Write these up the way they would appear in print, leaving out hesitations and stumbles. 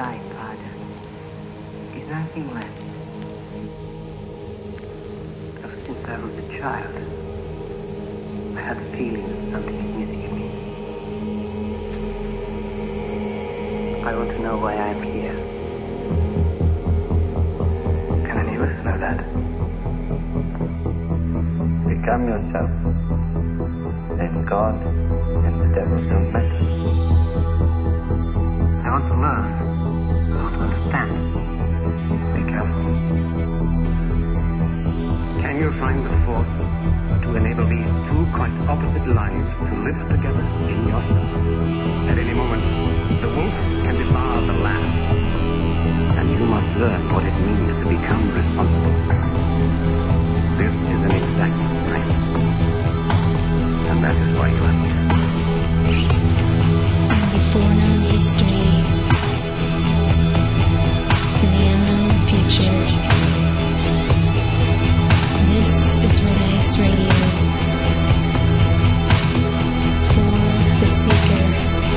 die, Father. Is nothing left. Ever since I was a child, I had the feeling that something is missing in me. I want to know why I'm here. Can any of us know that? Become yourself. Then God and the devil don't matter. I want to learn. I want to understand. Be careful. Can you find the force to enable these two quite opposite lives to live together in yourself? At any moment, the wolf can devour the lamb. And you must learn what it means to become responsible. This is an exact science. And that is why you are here. From before known history to the unknown future, this is Red Ice Radio. For the Seeker.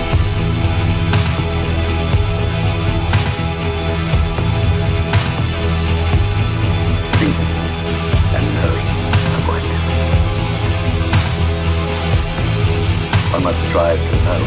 Think and know what. One must strive to know.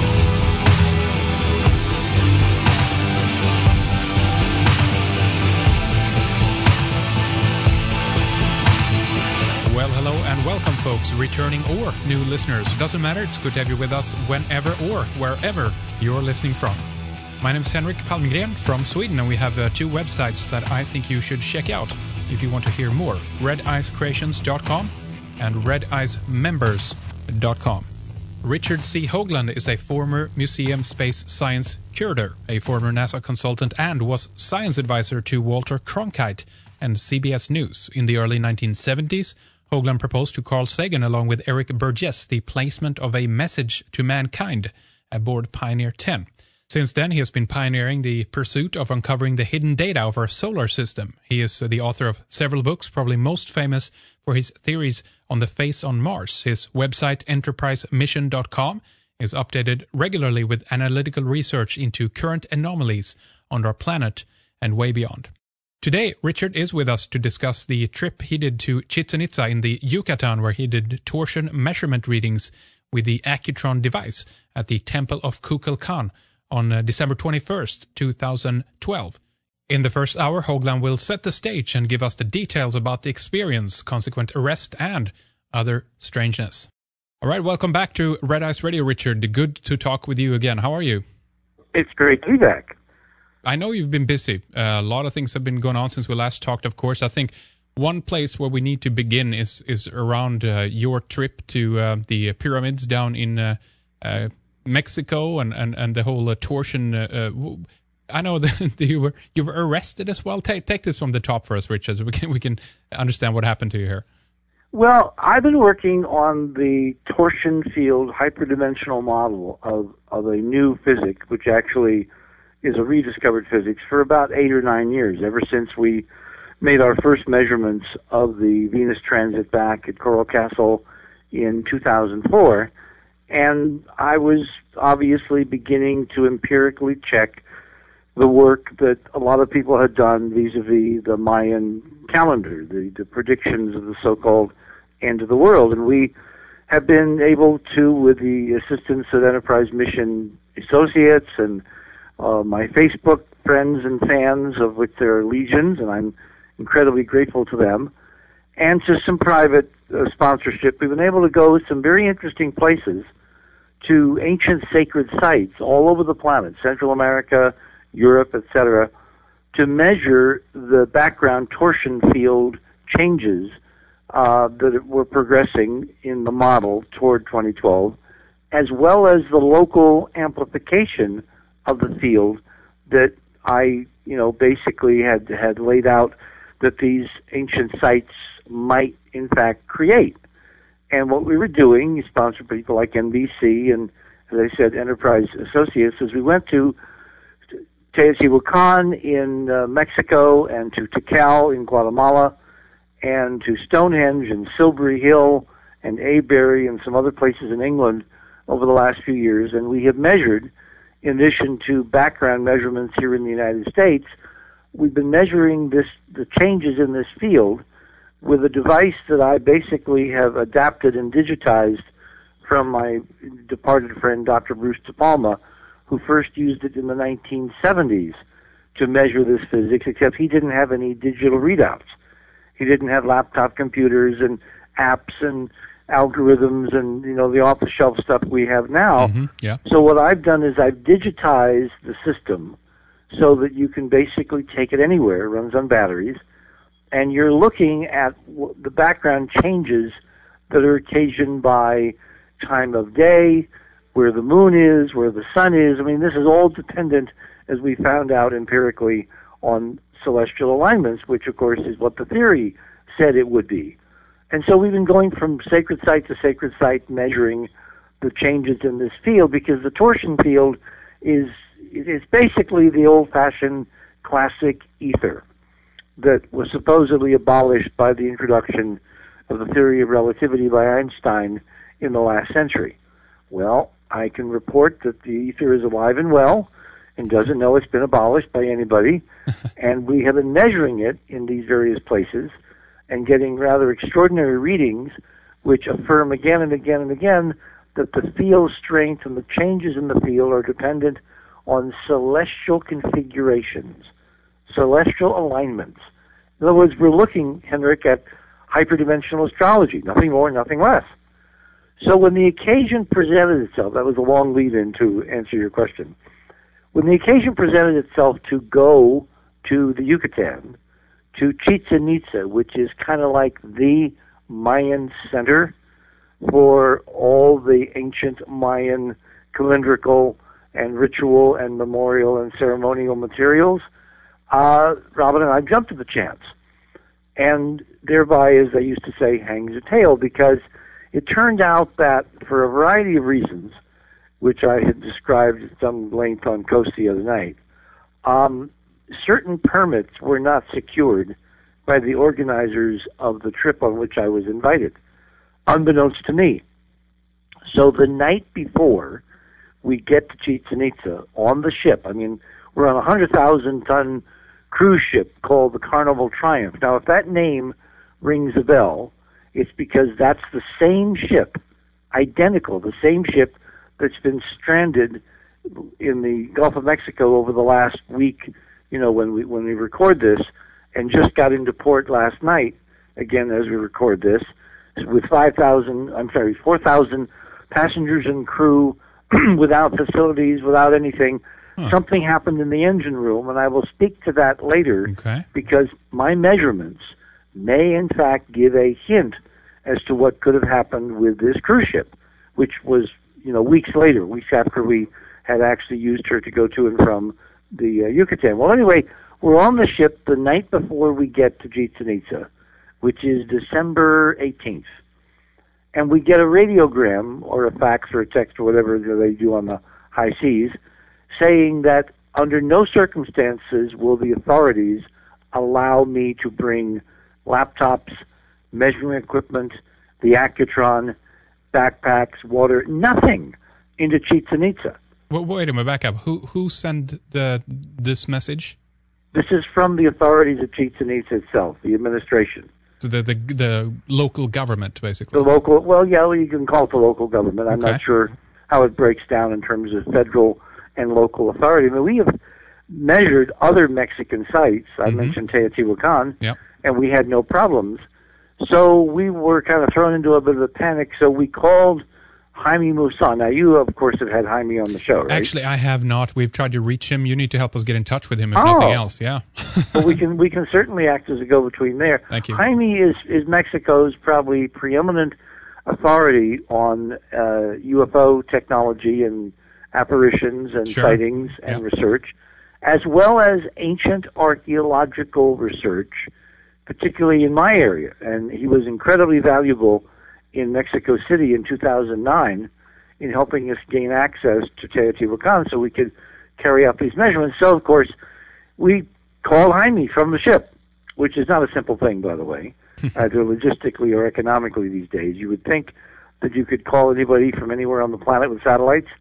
Well, hello and welcome, folks, returning or new listeners. Doesn't matter, it's good to have you with us whenever or wherever you're listening from. My name is Henrik Palmgren from Sweden, and we have two websites that I think you should check out if you want to hear more. RedIceCreations.com and RedIceMembers.com. Richard C. Hoagland is a former Museum Space Science curator, a former NASA consultant, and was science advisor to Walter Cronkite and CBS News. In the early 1970s, Hoagland proposed to Carl Sagan, along with Eric Burgess, the placement of a message to mankind aboard Pioneer 10. Since then, he has been pioneering the pursuit of uncovering the hidden data of our solar system. He is the author of several books, probably most famous for his theories on the face on Mars. His website, enterprisemission.com, is updated regularly with analytical research into current anomalies on our planet and way beyond. Today, Richard is with us to discuss the trip he did to Chichen Itza in the Yucatan, where he did torsion measurement readings with the Accutron device at the Temple of Kukulkan on December 21st, 2012. In the first hour, Hoagland will set the stage and give us the details about the experience, consequent arrest, and other strangeness. All right, welcome back to Red Ice Radio, Richard. Good to talk with you again. How are you? It's great to be back. I know you've been busy. A lot of things have been going on since we last talked, of course. I think one place where we need to begin is around your trip to the pyramids down in Mexico and the whole torsion. I know that you were arrested as well. Take this from the top for us, Richard, so we can understand what happened to you here. Well, I've been working on the torsion field hyperdimensional model of a new physics, which actually is a rediscovered physics, for about 8 or 9 years, ever since we made our first measurements of the Venus transit back at Coral Castle in 2004. And I was obviously beginning to empirically check the work that a lot of people had done vis-a-vis the Mayan calendar, the predictions of the so-called end of the world. And we have been able to, with the assistance of Enterprise Mission Associates and my Facebook friends and fans, of which there are legions, and I'm incredibly grateful to them, and to some private sponsorship, we've been able to go to some very interesting places, to ancient sacred sites all over the planet, Central America, Europe, etc., to measure the background torsion field changes that were progressing in the model toward 2012, as well as the local amplification of the field that I, basically had laid out that these ancient sites might, in fact, create. And what we were doing, sponsored people like NBC and, as I said, Enterprise Associates, is we went to Teotihuacan in Mexico, and to Tikal in Guatemala, and to Stonehenge and Silbury Hill and Avebury and some other places in England over the last few years. And we have measured in addition to background measurements here in the United States, we've been measuring the changes in this field with a device that I basically have adapted and digitized from my departed friend, Dr. Bruce De Palma, who first used it in the 1970s to measure this physics, except he didn't have any digital readouts. He didn't have laptop computers and apps and algorithms and, the off-the-shelf stuff we have now. Mm-hmm. Yeah. So what I've done is I've digitized the system so that you can basically take it anywhere. It runs on batteries. And you're looking at the background changes that are occasioned by time of day, where the moon is, where the sun is. I mean, this is all dependent, as we found out empirically, on celestial alignments, which, of course, is what the theory said it would be. And so we've been going from sacred site to sacred site measuring the changes in this field, because the torsion field is basically the old-fashioned classic ether that was supposedly abolished by the introduction of the theory of relativity by Einstein in the last century. Well, I can report that the ether is alive and well and doesn't know it's been abolished by anybody, and we have been measuring it in these various places and getting rather extraordinary readings which affirm again and again and again that the field strength and the changes in the field are dependent on celestial configurations, celestial alignments. In other words, we're looking, Henrik, at hyperdimensional astrology, nothing more, nothing less. So when the occasion presented itself, that was a long lead-in to answer your question. When the occasion presented itself to go to the Yucatan, to Chichen Itza, which is kind of like the Mayan center for all the ancient Mayan calendrical and ritual and memorial and ceremonial materials, Robin and I jumped at the chance. And thereby, as they used to say, hangs a tail, because it turned out that for a variety of reasons, which I had described at some length on Coast the other night, certain permits were not secured by the organizers of the trip on which I was invited, unbeknownst to me. So the night before we get to Chichen Itza on the ship, I mean, we're on a 100,000-ton cruise ship called the Carnival Triumph. Now, if that name rings a bell, it's because that's the same ship, identical, the same ship that's been stranded in the Gulf of Mexico over the last week, when we record this, and just got into port last night, again, as we record this, with 4,000 passengers and crew, without facilities, without anything. Something happened in the engine room, and I will speak to that later, because my measurements may, in fact, give a hint as to what could have happened with this cruise ship, which was, weeks after we had actually used her to go to and from the Yucatan. Well, anyway, we're on the ship the night before we get to Chichen Itza, which is December 18th. And we get a radiogram or a fax or a text or whatever they do on the high seas, saying that under no circumstances will the authorities allow me to bring laptops, measuring equipment, the Accutron, backpacks, water, nothing into Chichen Itza. Well, wait a minute, back up. Who sent this message? This is from the authorities of Chichen Itza itself, the administration. So the local government, basically. The local, well, yeah, you can call it the local government. I'm not sure how it breaks down in terms of federal and local authority. I mean, we have measured other Mexican sites. I mentioned Teotihuacan, and we had no problems. So we were kind of thrown into a bit of a panic, so we called Jaime Maussan. Now, you, of course, have had Jaime on the show, right? Actually, I have not. We've tried to reach him. You need to help us get in touch with him, if nothing else. Yeah. Well, we can certainly act as a go-between there. Thank you. Jaime is Mexico's probably preeminent authority on UFO technology and apparitions and sightings and research, as well as ancient archaeological research, particularly in my area. And he was incredibly valuable in Mexico City in 2009 in helping us gain access to Teotihuacan so we could carry out these measurements. So, of course, we called Jaime from the ship, which is not a simple thing, by the way, either logistically or economically these days. You would think that you could call anybody from anywhere on the planet with satellites.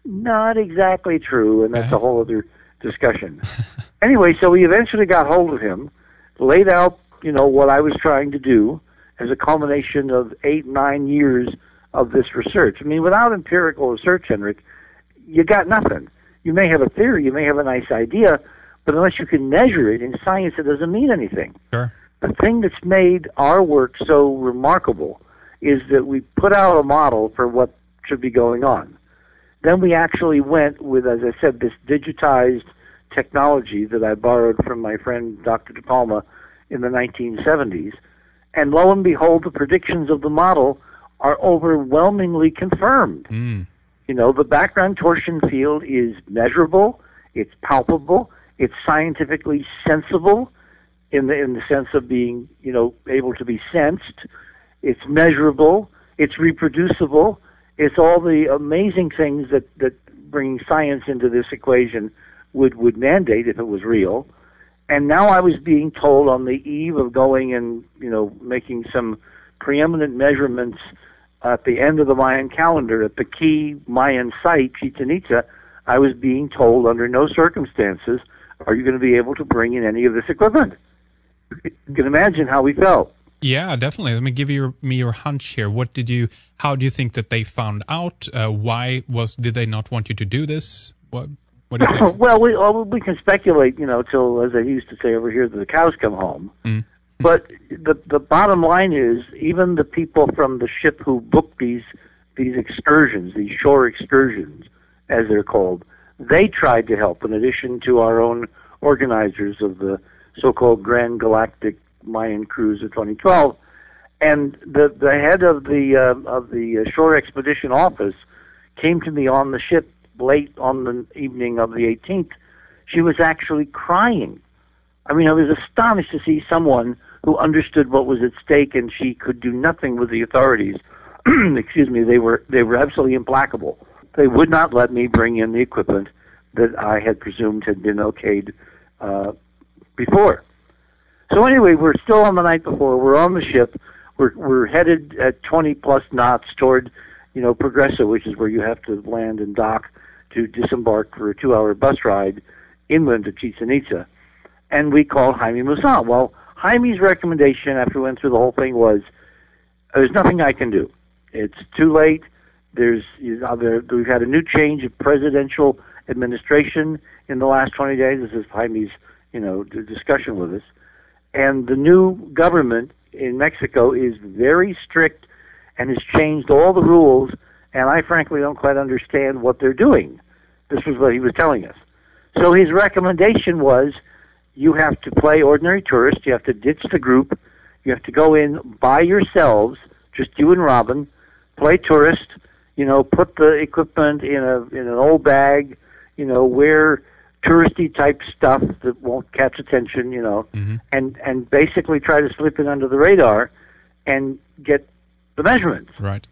Not exactly true, and that's a whole other discussion. Anyway, so we eventually got hold of him, laid out, what I was trying to do as a culmination of 8-9 years of this research. I mean, without empirical research, Henrik, you got nothing. You may have a theory, you may have a nice idea, but unless you can measure it in science, it doesn't mean anything. Sure. The thing that's made our work so remarkable is that we put out a model for what should be going on. Then we actually went with, as I said, this digitized technology that I borrowed from my friend Dr. De Palma in the 1970s. And lo and behold, the predictions of the model are overwhelmingly confirmed. The background torsion field is measurable, it's palpable, it's scientifically sensible in the sense of being, able to be sensed. It's measurable, it's reproducible. It's all the amazing things that bringing science into this equation would mandate if it was real. And now I was being told on the eve of going and, making some preeminent measurements at the end of the Mayan calendar at the key Mayan site, Chichen Itza, I was being told under no circumstances are you going to be able to bring in any of this equipment. You can imagine how we felt. Yeah, definitely. Let me give me your hunch here. How do you think that they found out? Why did they not want you to do this? What do you think? Well, we can speculate, till, as I used to say over here, the cows come home. But the bottom line is, even the people from the ship who booked these excursions, these shore excursions, as they're called, they tried to help. In addition to our own organizers of the so-called Grand Galactic Mayan Cruise of 2012, and the head of the shore expedition office came to me on the ship late on the evening of the 18th. She was actually crying. I mean, I was astonished to see someone who understood what was at stake, and she could do nothing with the authorities. Excuse me, they were absolutely implacable. They would not let me bring in the equipment that I had presumed had been okayed before. So anyway, we're still on the night before. We're on the ship. We're headed at 20-plus knots toward, Progreso, which is where you have to land and dock to disembark for a 2-hour bus ride inland to Chichen Itza. And we called Jaime Maussan. Well, Jaime's recommendation after we went through the whole thing was, there's nothing I can do. It's too late. We've had a new change of presidential administration in the last 20 days. This is Jaime's, discussion with us. And the new government in Mexico is very strict and has changed all the rules, and I frankly don't quite understand what they're doing. This was what he was telling us. So his recommendation was, you have to play ordinary tourist, you have to ditch the group, you have to go in by yourselves, just you and Robin, play tourist, put the equipment in an old bag, wear touristy type stuff that won't catch attention, and basically try to slip in under the radar and get the measurements. Right.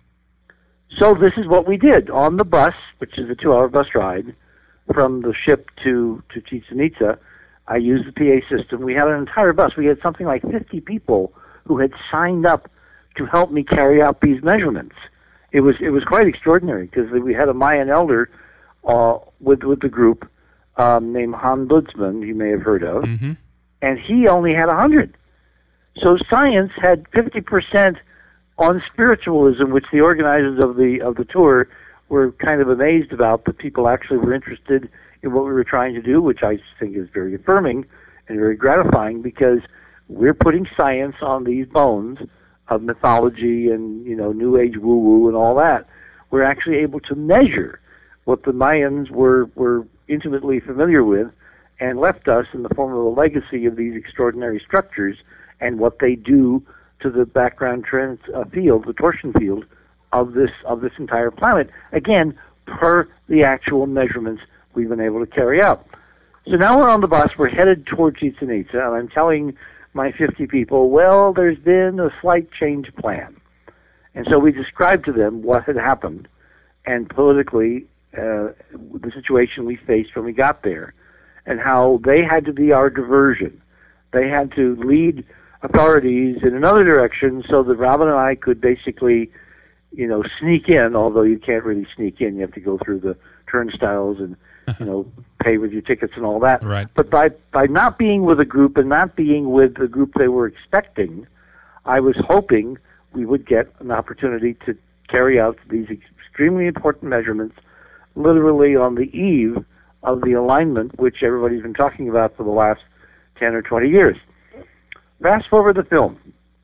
So this is what we did on the bus, which is a 2-hour bus ride from the ship to Chichen Itza. I used the PA system. We had an entire bus. We had something like 50 people who had signed up to help me carry out these measurements. It was quite extraordinary because we had a Mayan elder with the group named Han Budsman, you may have heard of, and he only had 100. So science had 50% on spiritualism, which the organizers of the tour were kind of amazed about. The people actually were interested in what we were trying to do, which I think is very affirming and very gratifying, because we're putting science on these bones of mythology and, New Age woo-woo and all that. We're actually able to measure what the Mayans were intimately familiar with and left us in the form of a legacy of these extraordinary structures and what they do to the background field, the torsion field of this entire planet, again, per the actual measurements we've been able to carry out. So now we're on the bus, we're headed toward Chichen Itza, and I'm telling my 50 people, well, there's been a slight change of plan. And so we described to them what had happened, and politically, the situation we faced when we got there, and how they had to be our diversion. They had to lead authorities in another direction so that Robin and I could basically, sneak in, although you can't really sneak in, you have to go through the turnstiles and pay with your tickets and all that. Right. But by not being with a group and not being with the group they were expecting, I was hoping we would get an opportunity to carry out these extremely important measurements literally on the eve of the alignment, which everybody's been talking about for the last 10 or 20 years. Fast forward the film.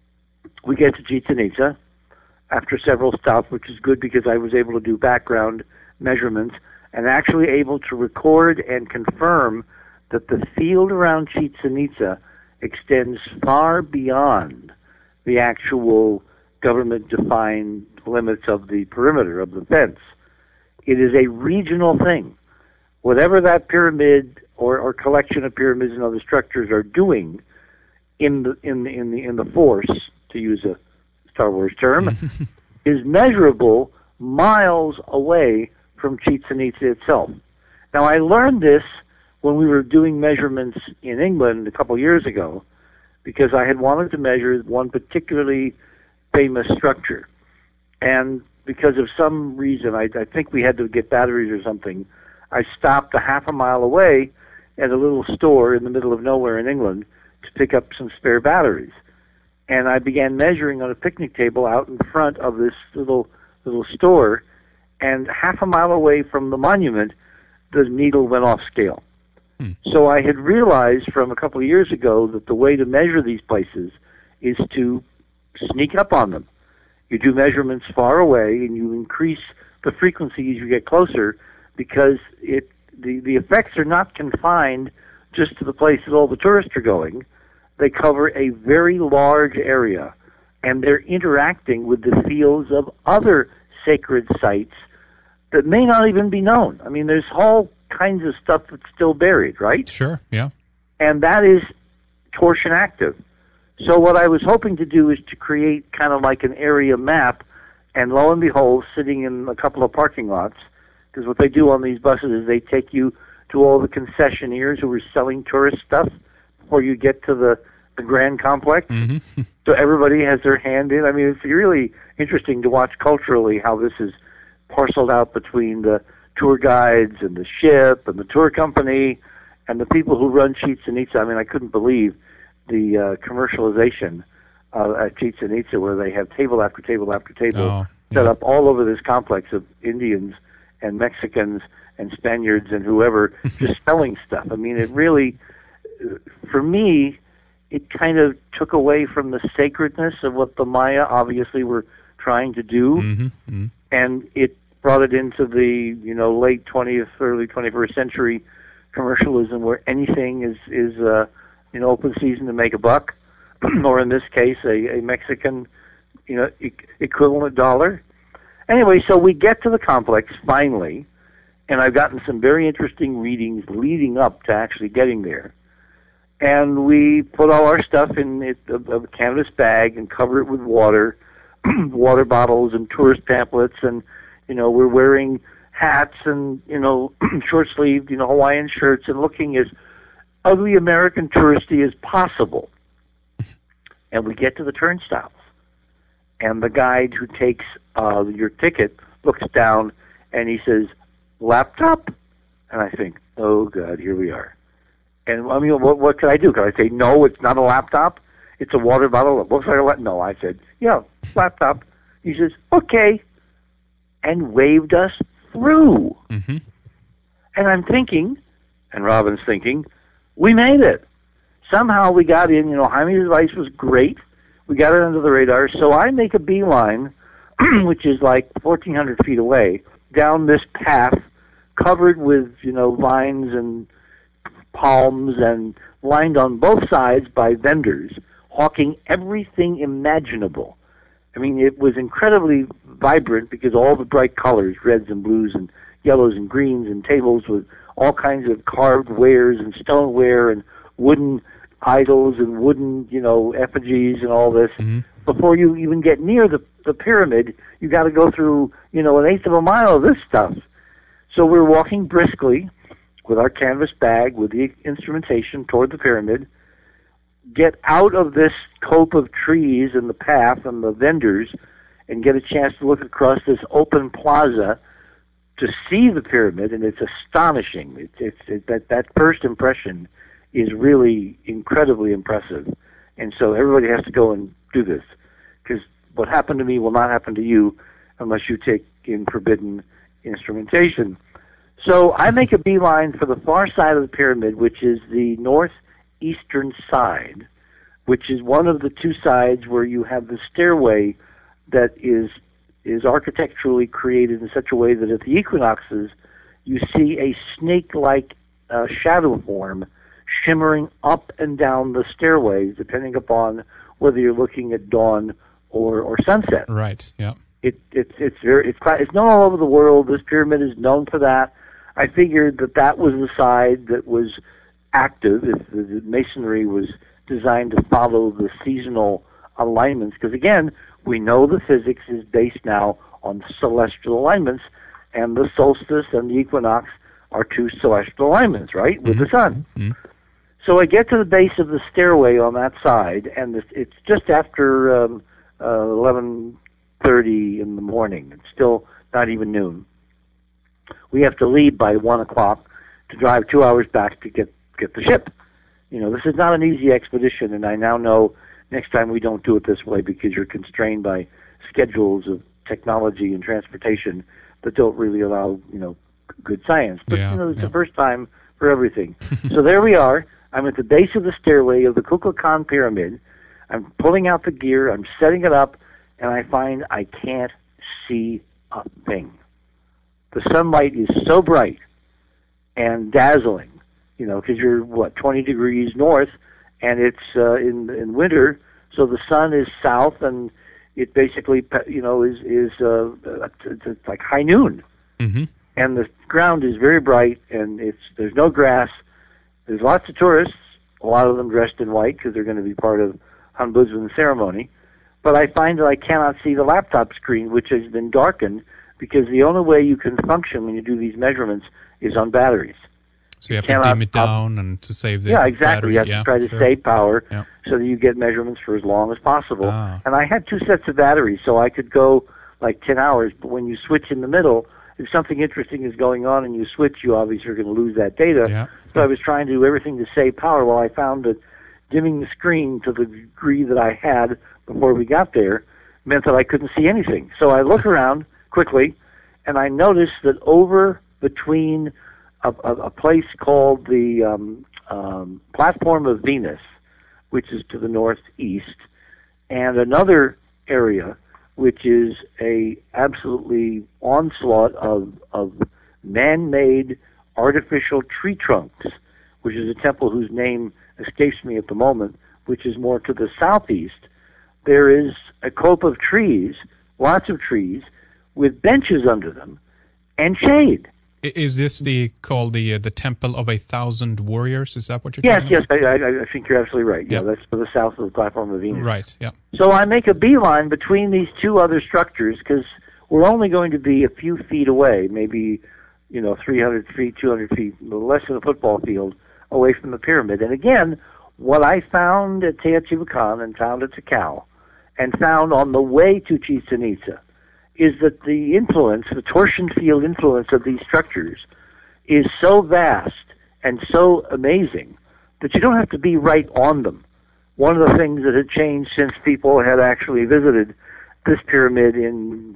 We get to Chichen Itza after several stops, which is good because I was able to do background measurements and actually able to record and confirm that the field around Chichen Itza extends far beyond the actual government-defined limits of the perimeter of the fence. It is a regional thing. Whatever that pyramid or collection of pyramids and other structures are doing in the force, to use a Star Wars term, is measurable miles away from Chichen Itza itself. Now, I learned this when we were doing measurements in England a couple years ago, because I had wanted to measure one particularly famous structure. And because of some reason, I think we had to get batteries or something, I stopped a half a mile away at a little store in the middle of nowhere in England to pick up some spare batteries. And I began measuring on a picnic table out in front of this little store, and half a mile away from the monument, the needle went off scale. So I had realized from a couple of years ago that the way to measure these places is to sneak up on them. You do measurements far away, and you increase the frequency as you get closer, because the effects are not confined just to the place that all the tourists are going. They cover a very large area, and they're interacting with the fields of other sacred sites that may not even be known. I mean, there's all kinds of stuff that's still buried, right? Sure, yeah. And that is torsion active. So what I was hoping to do is to create kind of like an area map, and lo and behold, sitting in a couple of parking lots, because what they do on these buses is they take you to all the concessionaires who are selling tourist stuff before you get to the Grand Complex. Mm-hmm. So everybody has their hand in. I mean, it's really interesting to watch culturally how this is parceled out between the tour guides and the ship and the tour company and the people who run Chichen Itza. I mean, I couldn't believe the commercialization at Chichen Itza, where they have table after table after table set up all over this complex of Indians and Mexicans and Spaniards and whoever just selling stuff. I mean, it really, for me, it kind of took away from the sacredness of what the Maya obviously were trying to do, and it brought it into the late 20th, early 21st century commercialism, where anything is open season to make a buck, or in this case, a Mexican equivalent dollar. Anyway, so we get to the complex finally, and I've gotten some very interesting readings leading up to actually getting there. And we put all our stuff in a canvas bag and cover it with water, water bottles and tourist pamphlets, and we're wearing hats and short-sleeved Hawaiian shirts and looking as ugly American touristy as possible. And we get to the turnstiles, and the guide who takes your ticket looks down and he says, "Laptop?" And I think, oh God, here we are. And I mean, what can I do? Can I say, no, it's not a laptop? It's a water bottle. It looks like a laptop. No, I said, yeah, laptop. He says, okay, and waved us through. Mm-hmm. And I'm thinking, and Robin's thinking, we made it. Somehow we got in. Jaime's advice was great. We got it under the radar. So I make a beeline, which is like 1,400 feet away, down this path covered with, vines and palms and lined on both sides by vendors hawking everything imaginable. I mean, it was incredibly vibrant because all the bright colors, reds and blues and yellows and greens, and tables with all kinds of carved wares and stoneware and wooden idols and wooden, effigies and all this. Mm-hmm. Before you even get near the pyramid, you got to go through, an eighth of a mile of this stuff. So we're walking briskly with our canvas bag, with the instrumentation toward the pyramid, get out of this cope of trees and the path and the vendors, and get a chance to look across this open plaza to see the pyramid, and it's astonishing. That first impression is really incredibly impressive, and so everybody has to go and do this, because what happened to me will not happen to you unless you take in forbidden instrumentation. So I make a beeline for the far side of the pyramid, which is the northeastern side, which is one of the two sides where you have the stairway that is architecturally created in such a way that at the equinoxes you see a snake-like shadow form shimmering up and down the stairways, depending upon whether you're looking at dawn or sunset. Right. Yeah. It's known all over the world. This pyramid is known for that. I figured that was the side that was active, if the masonry was designed to follow the seasonal alignments, because again, we know the physics is based now on celestial alignments, and the solstice and the equinox are two celestial alignments, right, with the sun. Mm-hmm. So I get to the base of the stairway on that side, and it's just after 11:30 in the morning. It's still not even noon. We have to leave by 1 o'clock to drive 2 hours back to get the ship. You know, this is not an easy expedition, and I now know next time we don't do it this way because you're constrained by schedules of technology and transportation that don't really allow, good science. But, it's the first time for everything. So there we are. I'm at the base of the stairway of the Kukulkan Pyramid. I'm pulling out the gear. I'm setting it up, and I find I can't see a thing. The sunlight is so bright and dazzling, because you're, 20 degrees north, and it's in winter, so the sun is south, and it basically, is it's like high noon. Mm-hmm. And the ground is very bright, and there's no grass. There's lots of tourists, a lot of them dressed in white because they're going to be part of Hanbudzen ceremony. But I find that I cannot see the laptop screen, which has been darkened, because the only way you can function when you do these measurements is on batteries. So you have to dim it down and to save the battery. You have to try to save power so that you get measurements for as long as possible. And I had 2 sets of batteries, so I could go like 10 hours, but when you switch in the middle, if something interesting is going on and you switch, you obviously are going to lose that data. Yeah. So I was trying to do everything to save power. Well, I found that dimming the screen to the degree that I had before we got there meant that I couldn't see anything. So I look around quickly, and I noticed that over between a place called the Platform of Venus, which is to the northeast, and another area which is a absolutely onslaught of man-made artificial tree trunks, which is a temple whose name escapes me at the moment, which is more to the southeast. There is a cope of trees, lots of trees, with benches under them and shade. Is this called the Temple of 1,000 Warriors? Is that what you're talking about? Yes, I think you're absolutely right. Yeah, that's to the south of the Platform of Venus. Right, yeah. So I make a beeline between these two other structures because we're only going to be a few feet away, maybe 300 feet, 200 feet, less than a football field away from the pyramid. And again, what I found at Teotihuacan and found at Tikal and found on the way to Chichen Itza is that the influence, the torsion field influence of these structures is so vast and so amazing that you don't have to be right on them. One of the things that had changed since people had actually visited this pyramid in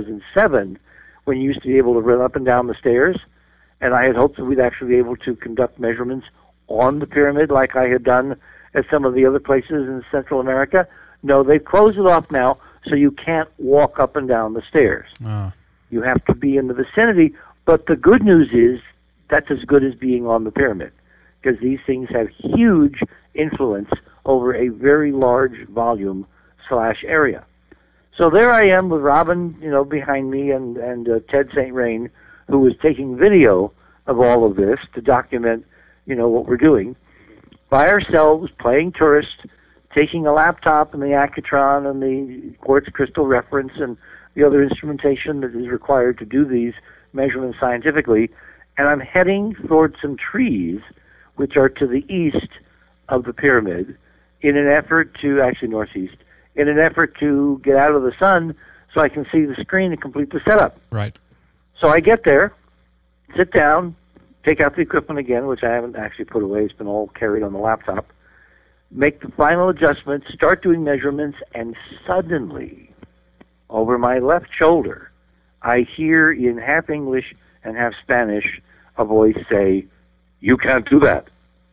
2007, when you used to be able to run up and down the stairs, and I had hoped that we'd actually be able to conduct measurements on the pyramid like I had done at some of the other places in Central America. No, they've closed it off now, so you can't walk up and down the stairs. You have to be in the vicinity, but the good news is that's as good as being on the pyramid, because these things have huge influence over a very large volume / area. So there I am with Robin, behind me, and Ted St. Rain, who was taking video of all of this to document, what we're doing, by ourselves, playing tourist, taking a laptop and the Accutron and the quartz crystal reference and the other instrumentation that is required to do these measurements scientifically, and I'm heading towards some trees which are to the east of the pyramid in an effort to, actually northeast, get out of the sun so I can see the screen and complete the setup. Right. So I get there, sit down, take out the equipment again, which I haven't actually put away. It's been all carried on the laptop. Make the final adjustments, start doing measurements, and suddenly, over my left shoulder, I hear in half English and half Spanish a voice say, "You can't do that."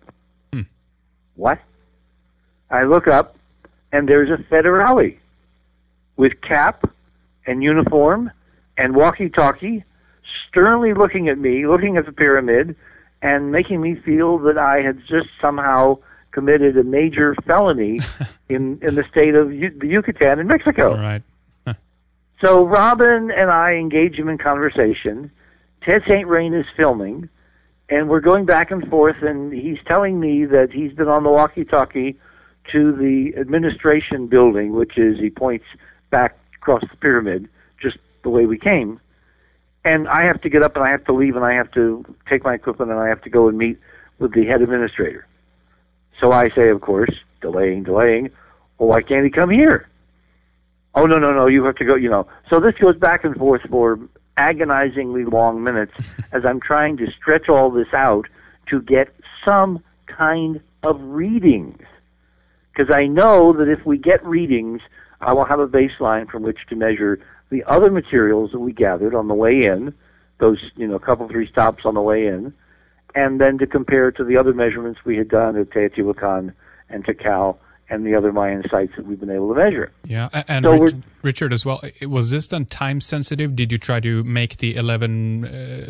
What? I look up, and there's a federale with cap and uniform and walkie-talkie, sternly looking at me, looking at the pyramid, and making me feel that I had just somehow committed a major felony in the state of the Yucatan in Mexico. Right. So Robin and I engage him in conversation. Ted St. Rain is filming, and we're going back and forth, and he's telling me that he's been on the walkie-talkie to the administration building, which is, he points back across the pyramid, just the way we came. And I have to get up, and I have to leave, and I have to take my equipment, and I have to go and meet with the head administrator. So I say, of course, delaying, well, why can't he come here? Oh, no, you have to go, So this goes back and forth for agonizingly long minutes as I'm trying to stretch all this out to get some kind of readings. Because I know that if we get readings, I will have a baseline from which to measure the other materials that we gathered on the way in, those, couple, 3 stops on the way in, and then to compare to the other measurements we had done at Teotihuacan and Tikal and the other Mayan sites that we've been able to measure. Yeah, and so Richard as well, was this then time sensitive? Did you try to make the 11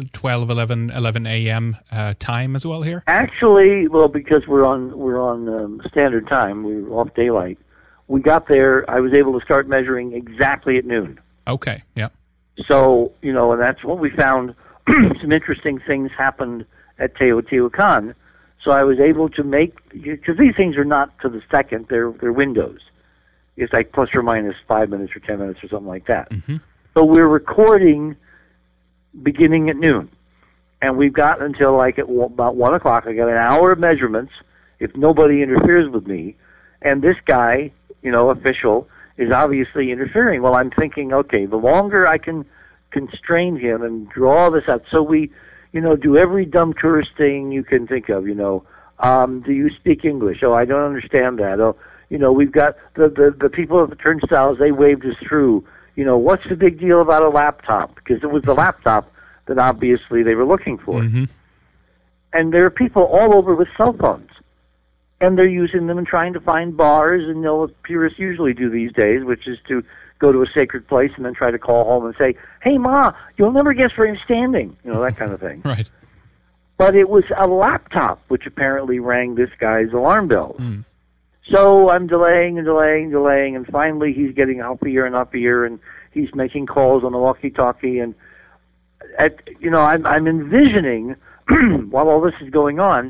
a.m. Time as well here? Actually, well, because we're on standard time, we're off daylight, we got there, I was able to start measuring exactly at noon. Okay, yeah. So, and that's what we found. Some interesting things happened at Teotihuacan. So I was able to make, because these things are not to the second, they're windows. It's like plus or minus 5 minutes or 10 minutes or something like that. Mm-hmm. So we're recording beginning at noon. And we've got until like at about 1 o'clock. I got an hour of measurements if nobody interferes with me. And this guy, official, is obviously interfering. Well, I'm thinking, okay, the longer I can constrain him and draw this out. So we, do every dumb tourist thing you can think of, do you speak English? Oh, I don't understand that. Oh, we've got the people at the turnstiles, they waved us through. What's the big deal about a laptop? Because it was the laptop that obviously they were looking for. Mm-hmm. And there are people all over with cell phones. And they're using them and trying to find bars, and what purists usually do these days, which is to go to a sacred place and then try to call home and say, "Hey, Ma, you'll never guess where I'm standing," that kind of thing. Right. But it was a laptop which apparently rang this guy's alarm bells. Mm. So I'm delaying, and finally he's getting uppier and uppier, and he's making calls on the walkie-talkie, and I'm envisioning while all this is going on.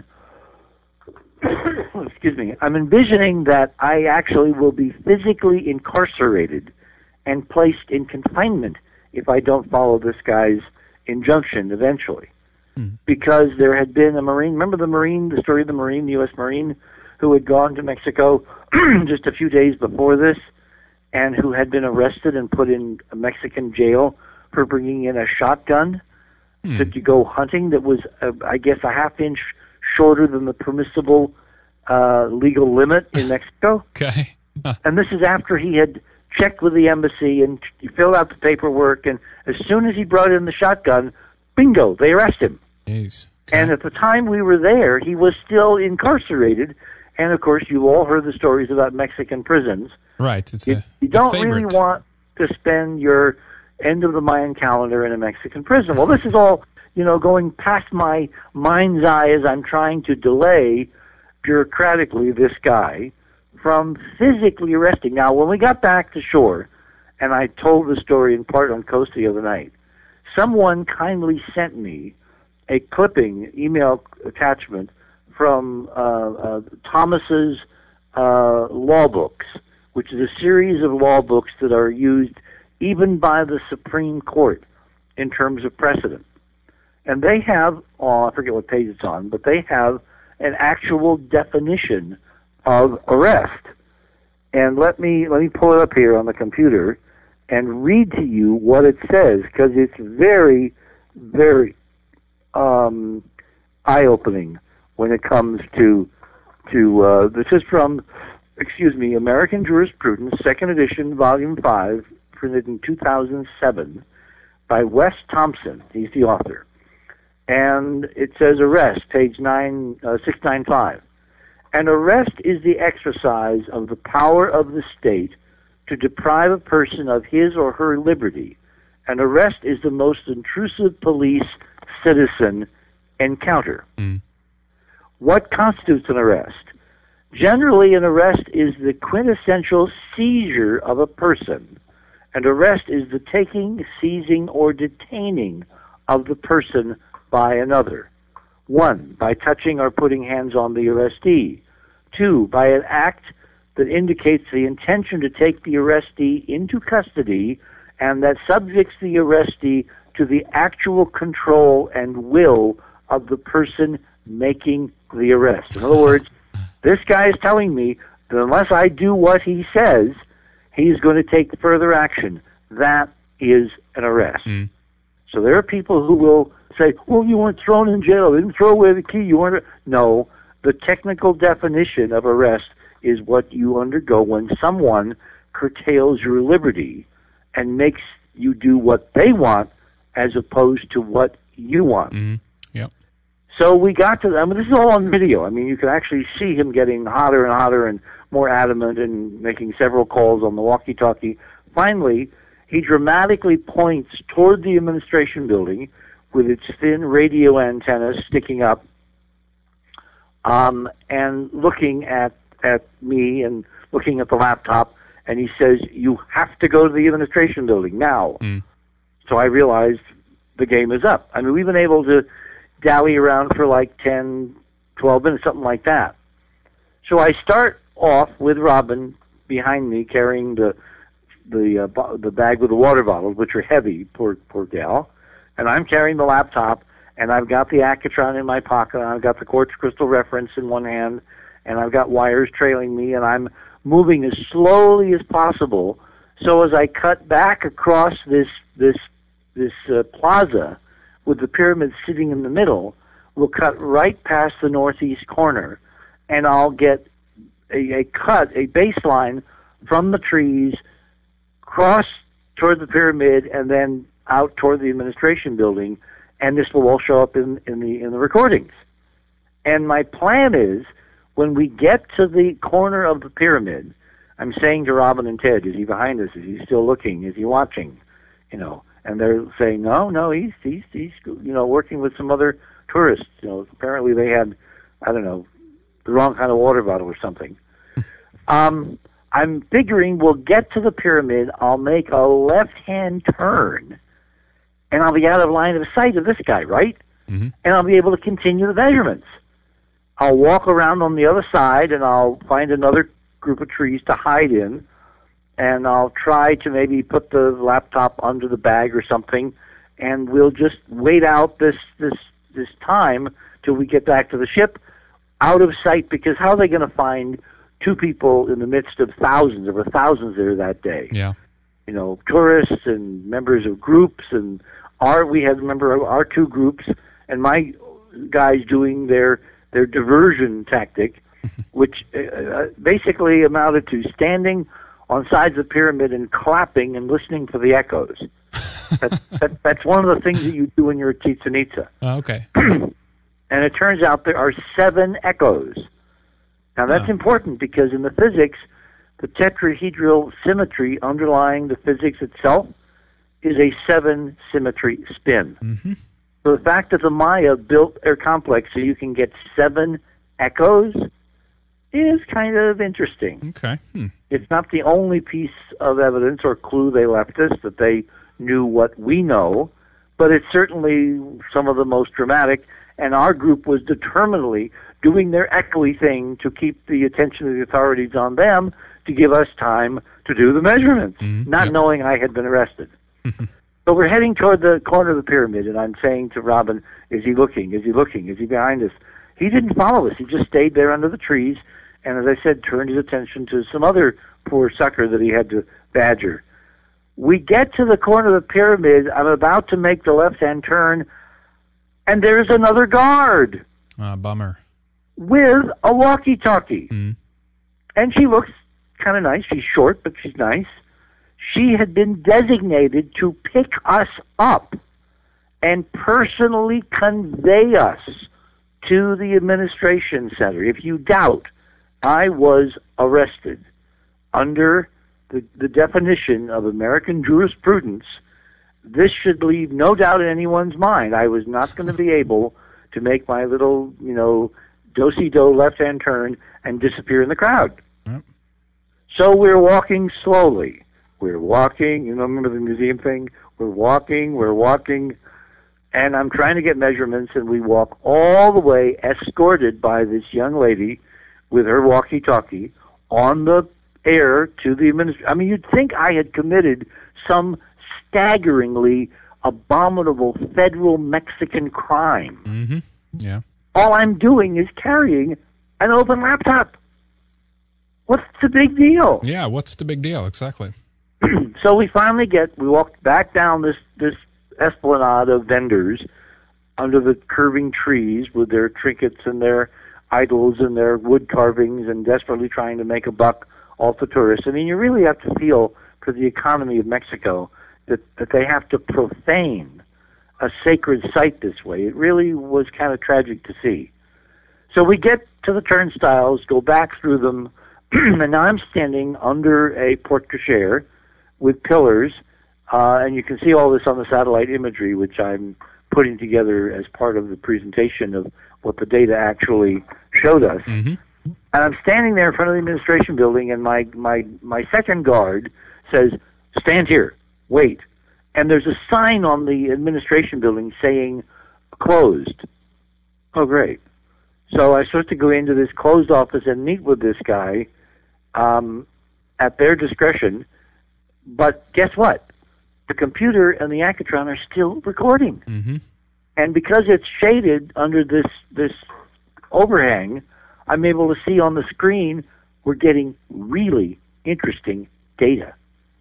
Excuse me. I'm envisioning that I actually will be physically incarcerated and placed in confinement if I don't follow this guy's injunction eventually. Because there had been a Marine, remember the story of the Marine, the U.S. Marine, who had gone to Mexico just a few days before this, and who had been arrested and put in a Mexican jail for bringing in a shotgun to go hunting that was, I guess, a half-inch shorter than the permissible legal limit in Mexico. Okay. And this is after he had checked with the embassy and he filled out the paperwork, and as soon as he brought in the shotgun, bingo, they arrest him. Jeez. Okay. And at the time we were there, he was still incarcerated. And, of course, you all heard the stories about Mexican prisons. Right. It's you don't really want to spend your end of the Mayan calendar in a Mexican prison. Well, this is all, going past my mind's eye as I'm trying to delay bureaucratically this guy from physically arresting. Now, when we got back to shore, and I told the story in part on Coast the other night, someone kindly sent me a clipping, email attachment from Thomas's law books, which is a series of law books that are used even by the Supreme Court in terms of precedent. And they have, I forget what page it's on, but they have an actual definition of arrest. And let me pull it up here on the computer and read to you what it says, because it's very, very eye-opening when it comes to this is from, American Jurisprudence, 2nd edition, volume 5, printed in 2007, by Wes Thompson. He's the author. And it says arrest, page 695. An arrest is the exercise of the power of the state to deprive a person of his or her liberty. An arrest is the most intrusive police-citizen encounter. What constitutes an arrest? Generally, an arrest is the quintessential seizure of a person. An arrest is the taking, seizing, or detaining of the person by another. 1, by touching or putting hands on the arrestee. 2, by an act that indicates the intention to take the arrestee into custody and that subjects the arrestee to the actual control and will of the person making the arrest. In other words, this guy is telling me that unless I do what he says, he's going to take further action. That is an arrest. So there are people who will say, well, you weren't thrown in jail. They didn't throw away the key. You weren't. No, the technical definition of arrest is what you undergo when someone curtails your liberty and makes you do what they want as opposed to what you want. Yep. So we got to, this is all on video. I mean, you can actually see him getting hotter and hotter and more adamant and making several calls on the walkie-talkie. Finally, he dramatically points toward the administration building with its thin radio antennas sticking up, and looking at me and looking at the laptop, and he says, you have to go to the administration building now. So I realized the game is up. I mean, we've been able to dally around for like 10, 12 minutes, something like that. So I start off with Robin behind me carrying the bag with the water bottles, which are heavy, poor gal, and I'm carrying the laptop, and I've got the Accutron in my pocket, and I've got the quartz crystal reference in one hand, and I've got wires trailing me, and I'm moving as slowly as possible. So as I cut back across this plaza with the pyramid sitting in the middle, we'll cut right past the northeast corner, and I'll get a baseline from the trees, cross toward the pyramid, and then out toward the administration building, and this will all show up in the recordings. And my plan is, when we get to the corner of the pyramid, I'm saying to Robin and Ted, is he behind us? Is he still looking? Is he watching? And they're saying, no, he's working with some other tourists. Apparently they had, I don't know, the wrong kind of water bottle or something. I'm figuring we'll get to the pyramid, I'll make a left-hand turn, and I'll be out of line of sight of this guy, right? And I'll be able to continue the measurements. I'll walk around on the other side, and I'll find another group of trees to hide in, and I'll try to maybe put the laptop under the bag or something, and we'll just wait out this time till we get back to the ship, out of sight, because how are they going to find two people in the midst of thousands? There were thousands there that day. Yeah. Tourists and members of groups, and we had, remember, our two groups, and my guys doing their diversion tactic, which basically amounted to standing on sides of the pyramid and clapping and listening for the echoes. That's one of the things that you do when you're at Chichén Itzá. Okay. And it turns out there are 7 echoes. Now that's important because in the physics, the tetrahedral symmetry underlying the physics itself is a 7-symmetry spin. So the fact that the Maya built their complex so you can get 7 echoes is kind of interesting. Okay. It's not the only piece of evidence or clue they left us that they knew what we know, but it's certainly some of the most dramatic, and our group was determinedly doing their echoey thing to keep the attention of the authorities on them to give us time to do the measurements, not knowing I had been arrested. So we're heading toward the corner of the pyramid, and I'm saying to Robin, is he looking? Is he looking? Is he behind us? He didn't follow us. He just stayed there under the trees, and as I said, turned his attention to some other poor sucker that he had to badger. We get to the corner of the pyramid. I'm about to make the left-hand turn, and there's another guard. Bummer. With a walkie-talkie. Mm. And she looks kind of nice. She's short, but she's nice. She had been designated to pick us up and personally convey us to the administration center. If you doubt, I was arrested under the definition of American jurisprudence. This should leave no doubt in anyone's mind. I was not going to be able to make my little, do-si-do left-hand turn and disappear in the crowd. Yep. So we're walking slowly. We're walking, remember the museum thing? We're walking, and I'm trying to get measurements, and we walk all the way, escorted by this young lady with her walkie-talkie on the air to the administration. I mean, you'd think I had committed some staggeringly abominable federal Mexican crime. Mm-hmm. Yeah. All I'm doing is carrying an open laptop. What's the big deal? Yeah, what's the big deal? Exactly. So we walked back down this esplanade of vendors under the curving trees with their trinkets and their idols and their wood carvings and desperately trying to make a buck off the tourists. I mean, you really have to feel for the economy of Mexico that they have to profane a sacred site this way. It really was kind of tragic to see. So we get to the turnstiles, go back through them, and now I'm standing under a porte-cochere with pillars, and you can see all this on the satellite imagery, which I'm putting together as part of the presentation of what the data actually showed us. Mm-hmm. And I'm standing there in front of the administration building, and my second guard says, "Stand here, wait." And there's a sign on the administration building saying, "Closed." Oh, great. So I supposed to go into this closed office and meet with this guy at their discretion. But guess what? The computer and the Accutron are still recording. Mm-hmm. And because it's shaded under this overhang, I'm able to see on the screen we're getting really interesting data.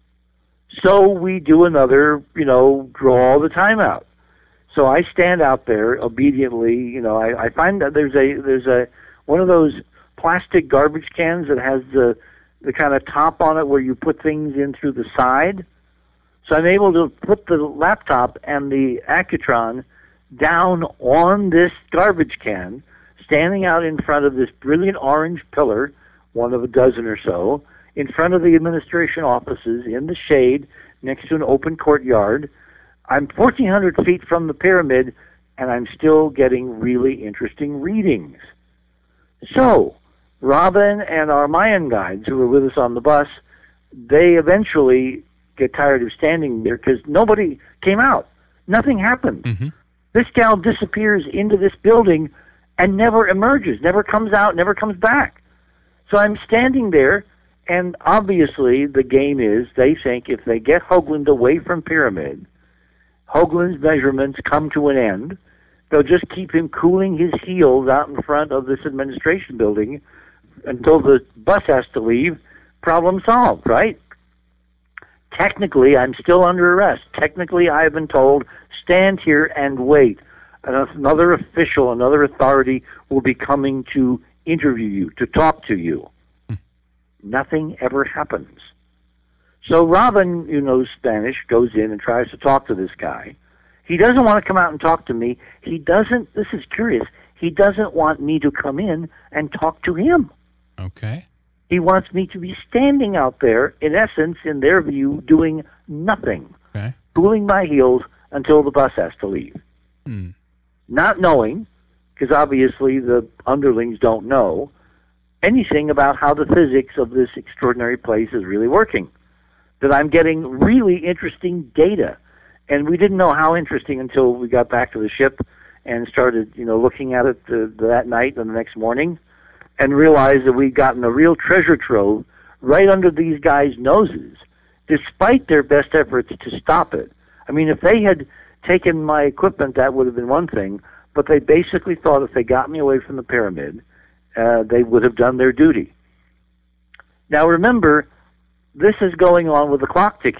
So we do another, draw the timeout. So I stand out there obediently. I find that there's a one of those plastic garbage cans that has the kind of top on it where you put things in through the side. So I'm able to put the laptop and the Accutron down on this garbage can, standing out in front of this brilliant orange pillar, one of a dozen or so, in front of the administration offices in the shade next to an open courtyard. I'm 1,400 feet from the pyramid, and I'm still getting really interesting readings. So, Robin and our Mayan guides who were with us on the bus, they eventually get tired of standing there because nobody came out. Nothing happened. Mm-hmm. This gal disappears into this building and never emerges, never comes out, never comes back. So I'm standing there, and obviously the game is they think if they get Hoagland away from Pyramid, Hoagland's measurements come to an end. They'll just keep him cooling his heels out in front of this administration building until the bus has to leave. Problem solved, right? Technically, I'm still under arrest. Technically, I have been told, stand here and wait. Another official, another authority will be coming to interview you, to talk to you. Nothing ever happens. So Robin, who knows Spanish, goes in and tries to talk to this guy. He doesn't want to come out and talk to me. He doesn't, this is curious, he doesn't want me to come in and talk to him. Okay. He wants me to be standing out there, in essence, in their view, doing nothing. Okay. Cooling my heels until the bus has to leave. Not knowing, because obviously the underlings don't know, anything about how the physics of this extraordinary place is really working. That I'm getting really interesting data. And we didn't know how interesting until we got back to the ship and started, looking at it that night and the next morning, and realized that we'd gotten a real treasure trove right under these guys' noses, despite their best efforts to stop it. I mean, if they had taken my equipment, that would have been one thing, but they basically thought if they got me away from the pyramid, they would have done their duty. Now remember, this is going on with the clock ticking.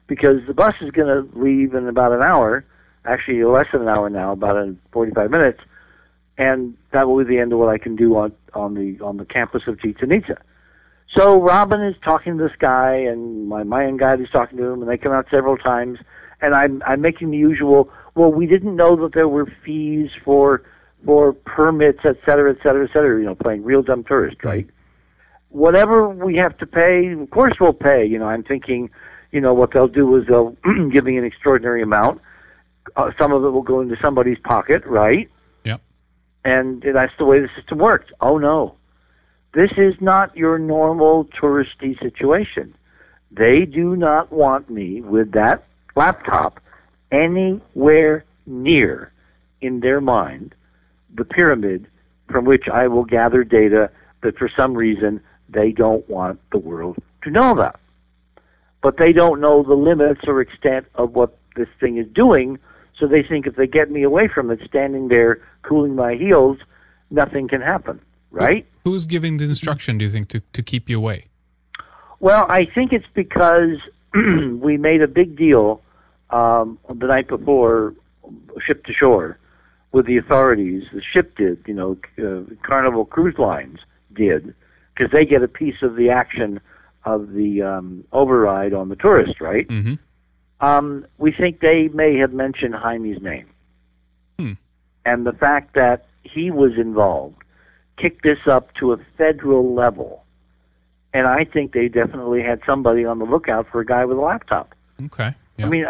because the bus is going to leave in about an hour, actually less than an hour now, about 45 minutes, and that will be the end of what I can do on the campus of Chichen Itza. So Robin is talking to this guy, and my Mayan guide is talking to him, and they come out several times, and I'm making the usual, well, we didn't know that there were fees for permits, et cetera, playing real dumb tourist, right? Whatever we have to pay, of course we'll pay. I'm thinking, what they'll do is they'll give me an extraordinary amount. Some of it will go into somebody's pocket, right? Yep. And that's the way the system works. Oh, no. This is not your normal touristy situation. They do not want me with that laptop anywhere near, in their mind, the pyramid from which I will gather data that for some reason they don't want the world to know about. But they don't know the limits or extent of what this thing is doing, so they think if they get me away from it, standing there cooling my heels, nothing can happen, right? Who's giving the instruction, do you think, to keep you away? Well, I think it's because we made a big deal the night before, ship to shore, with the authorities. The ship did, Carnival Cruise Lines did, because they get a piece of the action of the override on the tourist, right? Mm-hmm. We think they may have mentioned Jaime's name. And the fact that he was involved kicked this up to a federal level. And I think they definitely had somebody on the lookout for a guy with a laptop. Okay. Yeah. I mean,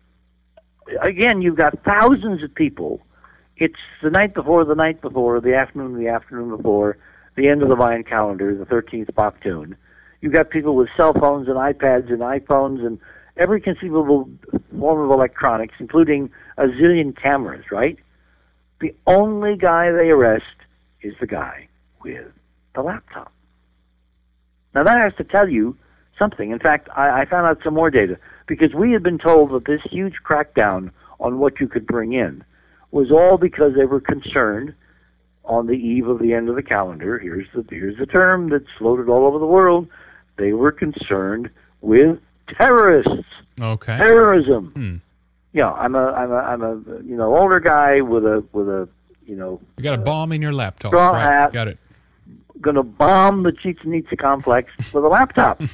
again, you've got thousands of people. It's the night before, the afternoon before, the end of the Mayan calendar, the 13th Baktun. You've got people with cell phones and iPads and iPhones and every conceivable form of electronics, including a zillion cameras, right? The only guy they arrest is the guy with the laptop. Now that has to tell you something. In fact, I found out some more data, because we had been told that this huge crackdown on what you could bring in was all because they were concerned on the eve of the end of the calendar. Here's the term that's floated all over the world. They were concerned with terrorists. Okay. Terrorism. I'm a older guy with a you got a bomb in your laptop. Straw right. hat. Got it. Going to bomb the Chichen Itza complex with a laptop.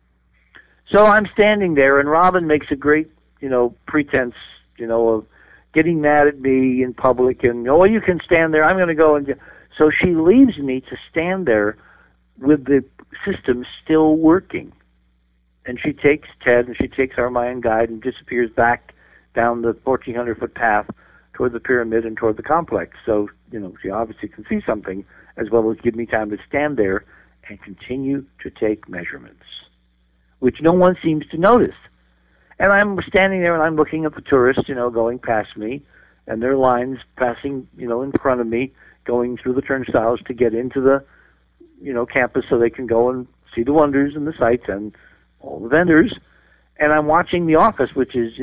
So I'm standing there, and Robin makes a great, pretense, of getting mad at me in public, and, you can stand there, I'm going to go. And so she leaves me to stand there with the system still working. And she takes Ted, and she takes our Mayan guide and disappears back down the 1,400-foot path toward the pyramid and toward the complex. So, she obviously can see something, as well as give me time to stand there and continue to take measurements, which no one seems to notice. And I'm standing there, and I'm looking at the tourists, going past me, and their lines passing, in front of me, going through the turnstiles to get into the, campus so they can go and see the wonders and the sights and all the vendors. And I'm watching the office, which is,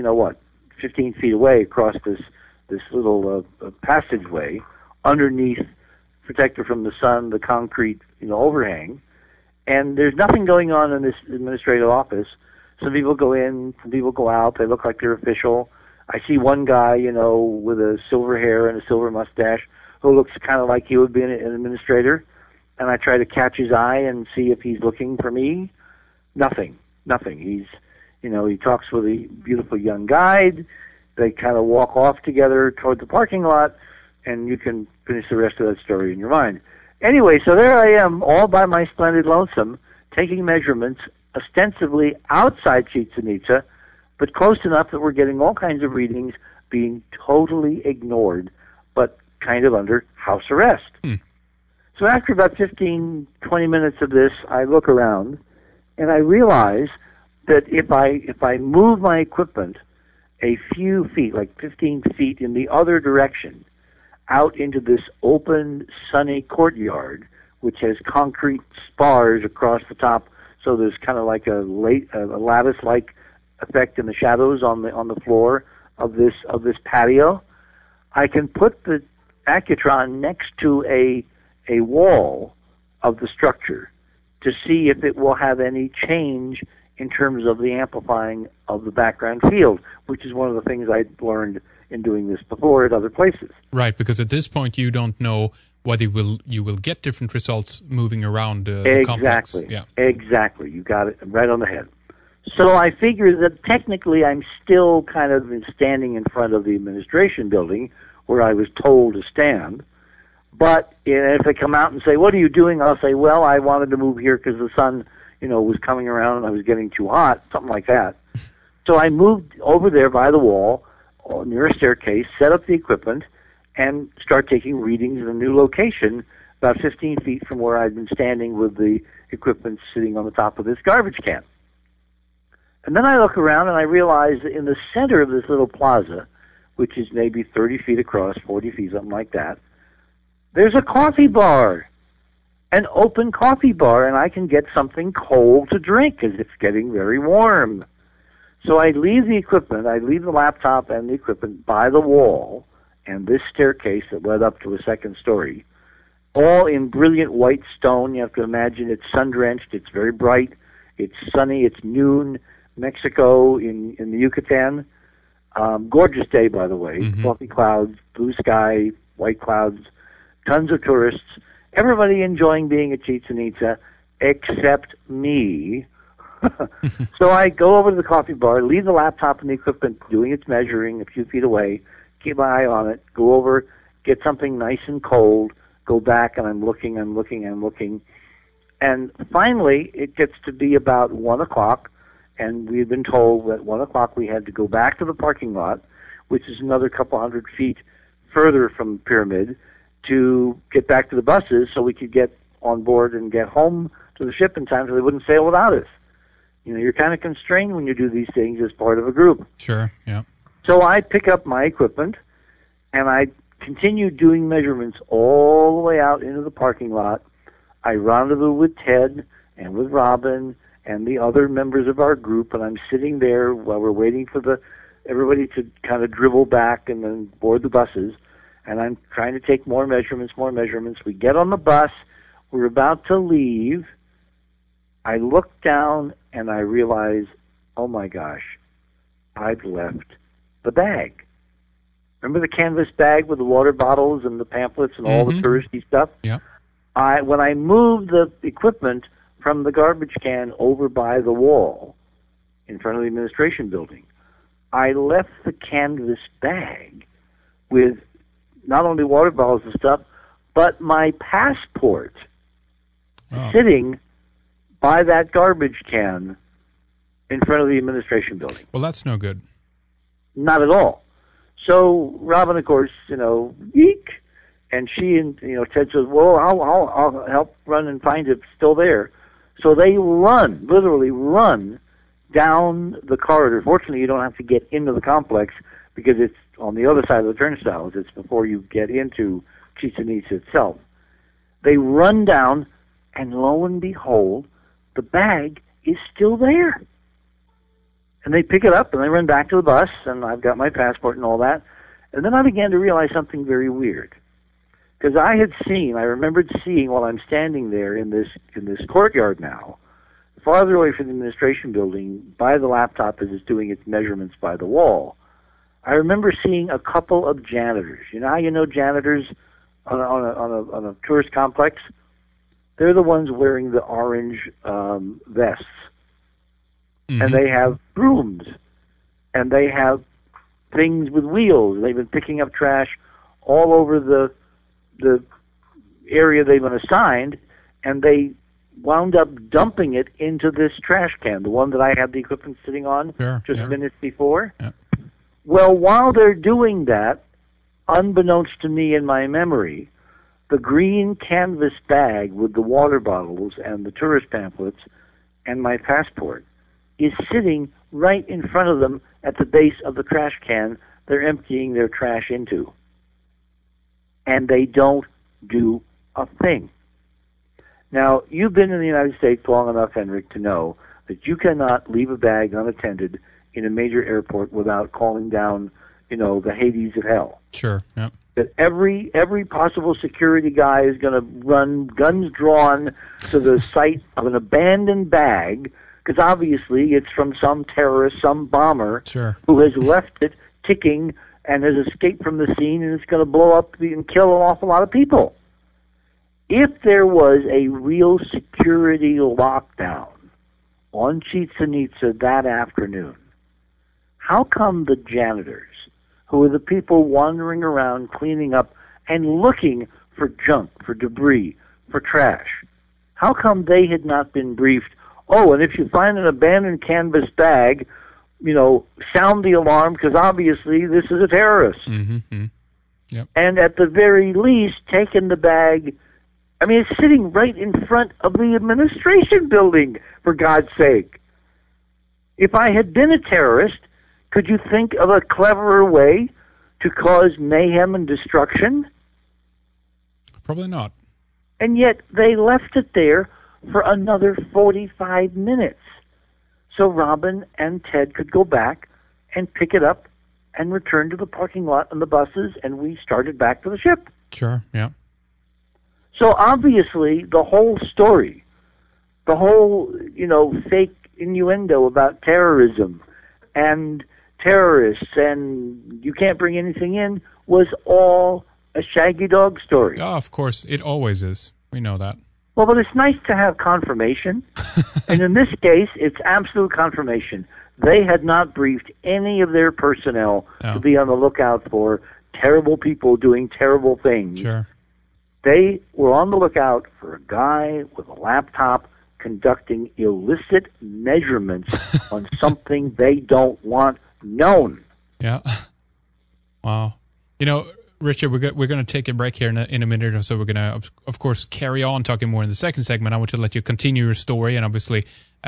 15 feet away across this little passageway underneath, protected from the sun, the concrete, overhang. And there's nothing going on in this administrative office. Some people go in, some people go out. They look like they're official. I see one guy, with a silver hair and a silver mustache who looks kind of like he would be an administrator. And I try to catch his eye and see if he's looking for me. Nothing. He's, he talks with a beautiful young guide. They kind of walk off together toward the parking lot, and you can finish the rest of that story in your mind. Anyway, so there I am, all by my splendid lonesome, taking measurements, ostensibly outside Chichen Itza, but close enough that we're getting all kinds of readings being totally ignored, but kind of under house arrest. So after about 15, 20 minutes of this, I look around, and I realize that if I move my equipment a few feet, like 15 feet in the other direction, out into this open, sunny courtyard, which has concrete spars across the top, so there's kind of like a lattice-like effect in the shadows on the floor of this patio. I can put the Accutron next to a wall of the structure to see if it will have any change in terms of the amplifying of the background field, which is one of the things I learned in doing this before at other places. Right, because at this point you don't know whether you will get different results moving around the complex. Yeah. Exactly. You got it right on the head. So I figure that technically I'm still kind of standing in front of the administration building where I was told to stand. But if they come out and say, "What are you doing?" I'll say, "Well, I wanted to move here because the sun, was coming around and I was getting too hot," something like that. So I moved over there by the wall near a staircase, set up the equipment, and start taking readings in a new location about 15 feet from where I'd been standing with the equipment sitting on the top of this garbage can. And then I look around and I realize that in the center of this little plaza, which is maybe 30 feet across, 40 feet, something like that, there's a coffee bar, an open coffee bar, and I can get something cold to drink because it's getting very warm. So I leave the laptop and the equipment by the wall and this staircase that led up to a second story, all in brilliant white stone. You have to imagine it's sun-drenched, it's very bright, it's sunny, it's noon, Mexico in the Yucatan. Gorgeous day, by the way. Mm-hmm. Fluffy clouds, blue sky, white clouds, tons of tourists. Everybody enjoying being at Chichen Itza except me. So I go over to the coffee bar, leave the laptop and the equipment doing its measuring a few feet away, keep my eye on it, go over, get something nice and cold, go back, and I'm looking. And finally, it gets to be about 1 o'clock, and we've been told that 1 o'clock we had to go back to the parking lot, which is another couple hundred feet further from the pyramid, to get back to the buses so we could get on board and get home to the ship in time so they wouldn't sail without us. You're kind of constrained when you do these things as part of a group. Sure, yeah. So I pick up my equipment, and I continue doing measurements all the way out into the parking lot. I rendezvous with Ted and with Robin and the other members of our group, and I'm sitting there while we're waiting for everybody to kind of dribble back and then board the buses, and I'm trying to take more measurements. We get on the bus. We're about to leave. I look down, and I realize, oh, my gosh, I've left the bag. Remember the canvas bag with the water bottles and the pamphlets and all the touristy stuff? Yeah. When I moved the equipment from the garbage can over by the wall in front of the administration building, I left the canvas bag with not only water bottles and stuff, but my passport sitting by that garbage can in front of the administration building. Well, that's no good. Not at all. So Robin, of course, eek, and she and Ted says, "Well, I'll help run and find it. It's still there." So they literally run down the corridor. Fortunately, you don't have to get into the complex because it's on the other side of the turnstiles. It's before you get into Chichen Itza itself. They run down, and lo and behold, the bag is still there. And they pick it up, and they run back to the bus, and I've got my passport and all that. And then I began to realize something very weird. Because I remembered seeing while I'm standing there in this courtyard now, farther away from the administration building, by the laptop as it's doing its measurements by the wall, I remember seeing a couple of janitors. You know how janitors on a tourist complex? They're the ones wearing the orange vests. Mm-hmm. And they have brooms. And they have things with wheels. They've been picking up trash all over the area they've been assigned, and they wound up dumping it into this trash can, the one that I had the equipment sitting on minutes before. Yeah. Well, while they're doing that, unbeknownst to me in my memory, the green canvas bag with the water bottles and the tourist pamphlets and my passport is sitting right in front of them at the base of the trash can they're emptying their trash into. And they don't do a thing. Now, you've been in the United States long enough, Henrik, to know that you cannot leave a bag unattended in a major airport without calling down, the Hades of hell. Sure, yeah. That every possible security guy is going to run guns drawn to the site of an abandoned bag because obviously it's from some terrorist, some bomber Sure. who has left it ticking and has escaped from the scene, and it's going to blow up and kill an awful lot of people. If there was a real security lockdown on Chichen Itza that afternoon, how come the janitors, who are the people wandering around cleaning up and looking for junk, for debris, for trash, how come they had not been briefed, oh, and if you find an abandoned canvas bag, sound the alarm, because obviously this is a terrorist. Mm-hmm. Yep. And at the very least, taken the bag, it's sitting right in front of the administration building, for God's sake. If I had been a terrorist, could you think of a cleverer way to cause mayhem and destruction? Probably not. And yet they left it there for another 45 minutes. So Robin and Ted could go back and pick it up and return to the parking lot and the buses, and we started back to the ship. Sure, yeah. So obviously the whole story, the whole, fake innuendo about terrorism and terrorists and you can't bring anything in was all a shaggy dog story. Oh, of course, it always is. We know that. Well, but it's nice to have confirmation. And in this case, it's absolute confirmation. They had not briefed any of their personnel to be on the lookout for terrible people doing terrible things. Sure. They were on the lookout for a guy with a laptop conducting illicit measurements on something they don't want known. Yeah. Wow. Richard, we're going to take a break here in a minute or so. We're going to, of course, carry on talking more in the second segment. I want to let you continue your story and obviously,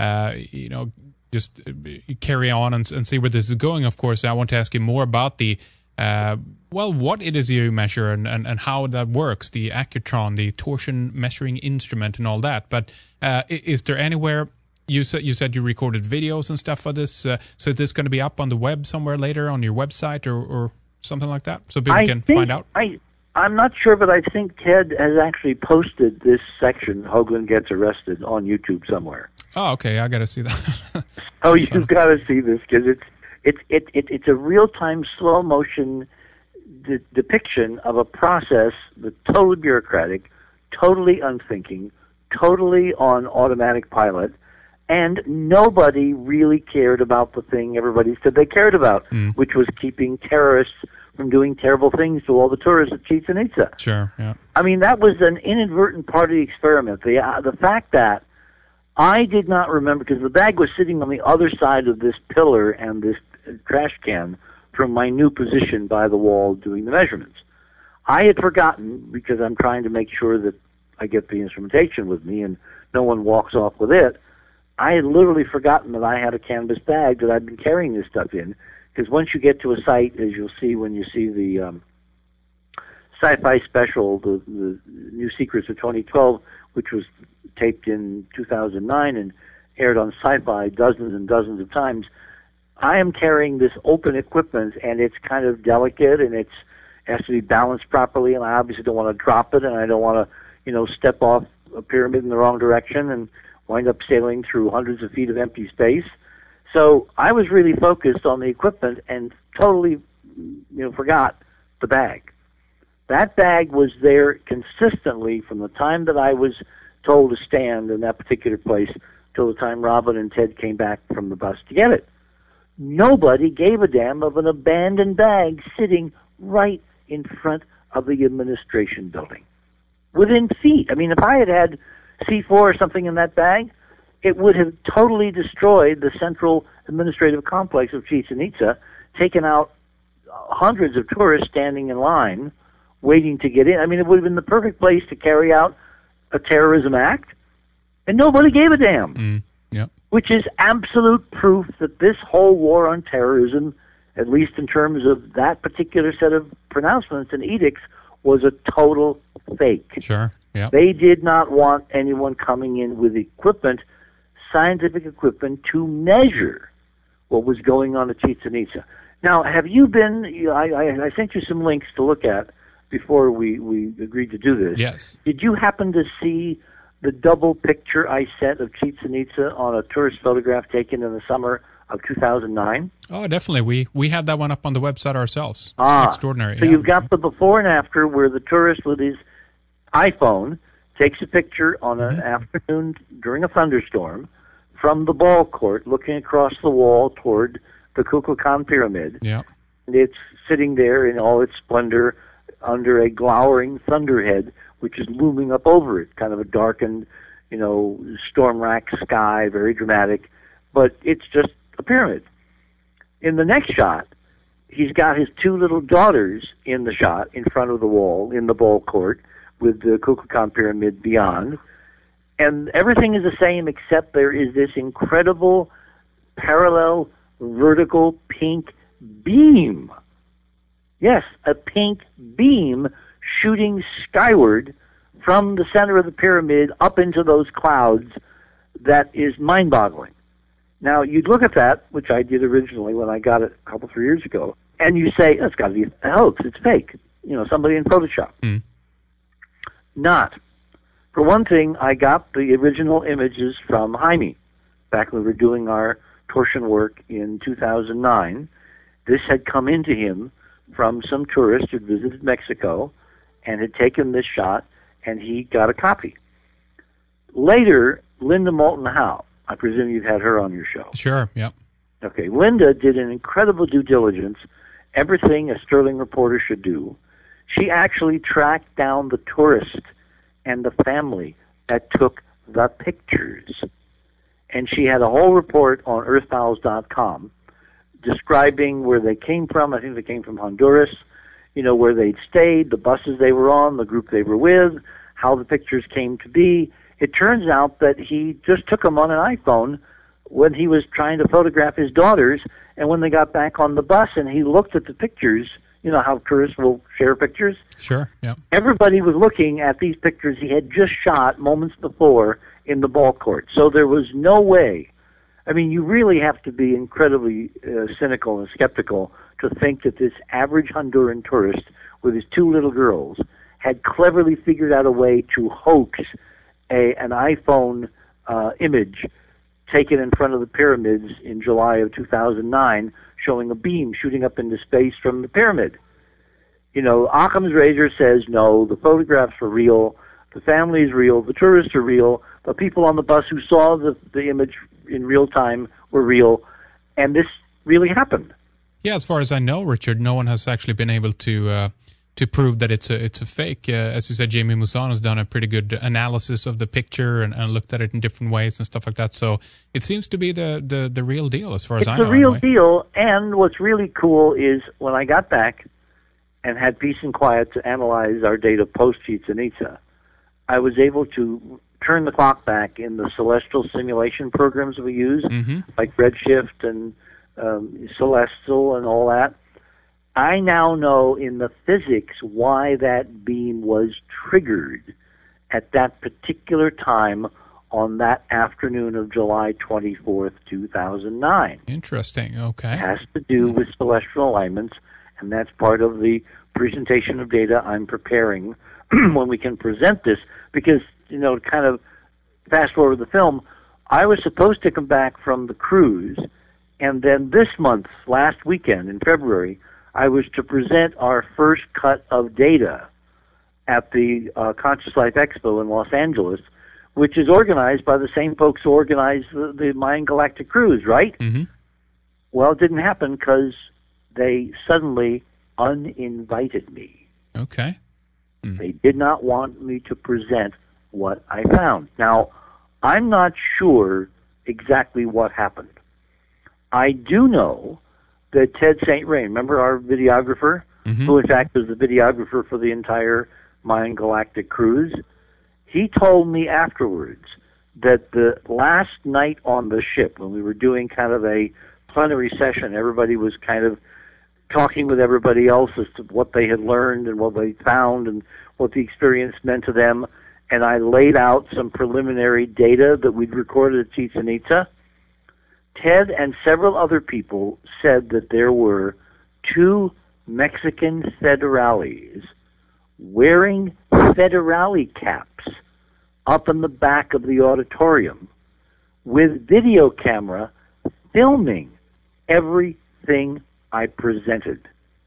just carry on and see where this is going. Of course, I want to ask you more about the, what it is you measure and how that works, the Accutron, the torsion measuring instrument and all that. But is there anywhere, you said you recorded videos and stuff for this, so is this going to be up on the web somewhere later on your website or something like that, so people can find out? I'm not sure, but I think Ted has actually posted this section, Hoagland Gets Arrested, on YouTube somewhere. Oh, okay, I got to see that. Oh, you've got to see this, because it's a real-time, slow-motion depiction of a process that's totally bureaucratic, totally unthinking, totally on automatic pilot, and nobody really cared about the thing everybody said they cared about, which was keeping terrorists from doing terrible things to all the tourists at Chichen Itza. Sure, yeah. That was an inadvertent part of the experiment. The fact that I did not remember, because the bag was sitting on the other side of this pillar and this trash can from my new position by the wall doing the measurements. I had forgotten, because I'm trying to make sure that I get the instrumentation with me and no one walks off with it, I had literally forgotten that I had a canvas bag that I'd been carrying this stuff in, because once you get to a site, as you'll see when you see the sci-fi special, the New Secrets of 2012, which was taped in 2009 and aired on Sci-Fi dozens and dozens of times, I am carrying this open equipment, and it's kind of delicate, and it has to be balanced properly, and I obviously don't want to drop it, and I don't want to, step off a pyramid in the wrong direction and wind up sailing through hundreds of feet of empty space. So I was really focused on the equipment and totally, forgot the bag. That bag was there consistently from the time that I was told to stand in that particular place till the time Robin and Ted came back from the bus to get it. Nobody gave a damn of an abandoned bag sitting right in front of the administration building, within feet. If I had had C4 or something in that bag, it would have totally destroyed the central administrative complex of Chichen Itza, taken out hundreds of tourists standing in line waiting to get in. It would have been the perfect place to carry out a terrorism act, and nobody gave a damn. Yep. Which is absolute proof that this whole war on terrorism, at least in terms of that particular set of pronouncements and edicts, was a total fake. Sure, yeah. They did not want anyone coming in with equipment, scientific equipment, to measure what was going on at Chichen Itza. Now, have you been, I sent you some links to look at before we agreed to do this. Yes. Did you happen to see the double picture I sent of Chichén Itzá on a tourist photograph taken in the summer of 2009? Oh, definitely. We had that one up on the website ourselves. It's extraordinary. So you've got the before and after where the tourist with his iPhone takes a picture on an afternoon during a thunderstorm from the ball court looking across the wall toward the Kukulkan Pyramid. Yeah. And it's sitting there in all its splendor under a glowering thunderhead, which is looming up over it, kind of a darkened, storm-racked sky, very dramatic, but it's just a pyramid. In the next shot, he's got his two little daughters in the shot in front of the wall in the ball court with the Kukulkan Pyramid beyond, and everything is the same except there is this incredible parallel vertical pink beam. Yes, a pink beam shooting skyward from the center of the pyramid up into those clouds that is mind-boggling. Now, you'd look at that, which I did originally when I got it a couple, 3 years ago, and you say, it's got to be a hoax, it's fake. Somebody in Photoshop. Not. For one thing, I got the original images from Jaime back when we were doing our torsion work in 2009. This had come into him from some tourist who visited Mexico and had taken this shot, and he got a copy. Later, Linda Moulton Howe, I presume you've had her on your show. Sure, yeah. Okay, Linda did an incredible due diligence, everything a Sterling reporter should do. She actually tracked down the tourist and the family that took the pictures. And she had a whole report on earthpals.com describing where they came from. I think they came from Honduras, where they'd stayed, the buses they were on, the group they were with, how the pictures came to be. It turns out that he just took them on an iPhone when he was trying to photograph his daughters, and when they got back on the bus and he looked at the pictures, how tourists will share pictures? Sure, yeah. Everybody was looking at these pictures he had just shot moments before in the ball court. So there was no way. I mean, you really have to be incredibly cynical and skeptical to think that this average Honduran tourist with his two little girls had cleverly figured out a way to hoax an iPhone image taken in front of the pyramids in July of 2009 showing a beam shooting up into space from the pyramid. Occam's razor says, no, the photographs are real, the family is real, the tourists are real, the people on the bus who saw the image in real time were real, and this really happened. Yeah, as far as I know, Richard, no one has actually been able to prove that it's a fake. As you said, Jamie Maussan has done a pretty good analysis of the picture and looked at it in different ways and stuff like that. So it seems to be the real deal, as far as I know. It's the real deal, and what's really cool is when I got back and had peace and quiet to analyze our data post-Chichén Itzá, I was able to turn the clock back in the celestial simulation programs we use, like Redshift and Celestial and all that. I now know in the physics why that beam was triggered at that particular time on that afternoon of July 24th, 2009. Interesting, okay. It has to do with celestial alignments, and that's part of the presentation of data I'm preparing when we can present this, because, kind of fast forward the film, I was supposed to come back from the cruise, and then this month, last weekend in February, I was to present our first cut of data at the Conscious Life Expo in Los Angeles, which is organized by the same folks who organized the Mayan Galactic Cruise, right? Well, it didn't happen because they suddenly uninvited me. Okay. They did not want me to present what I found. Now, I'm not sure exactly what happened. I do know that Ted St. Rain, remember our videographer, who in fact was the videographer for the entire Mayan Galactic Cruise, he told me afterwards that the last night on the ship, when we were doing kind of a plenary session, everybody was kind of talking with everybody else as to what they had learned and what they found and what the experience meant to them, and I laid out some preliminary data that we'd recorded at Chichén Itzá. Ted and several other people said that there were 2 Mexican federales wearing federale caps up in the back of the auditorium with video camera filming everything I presented.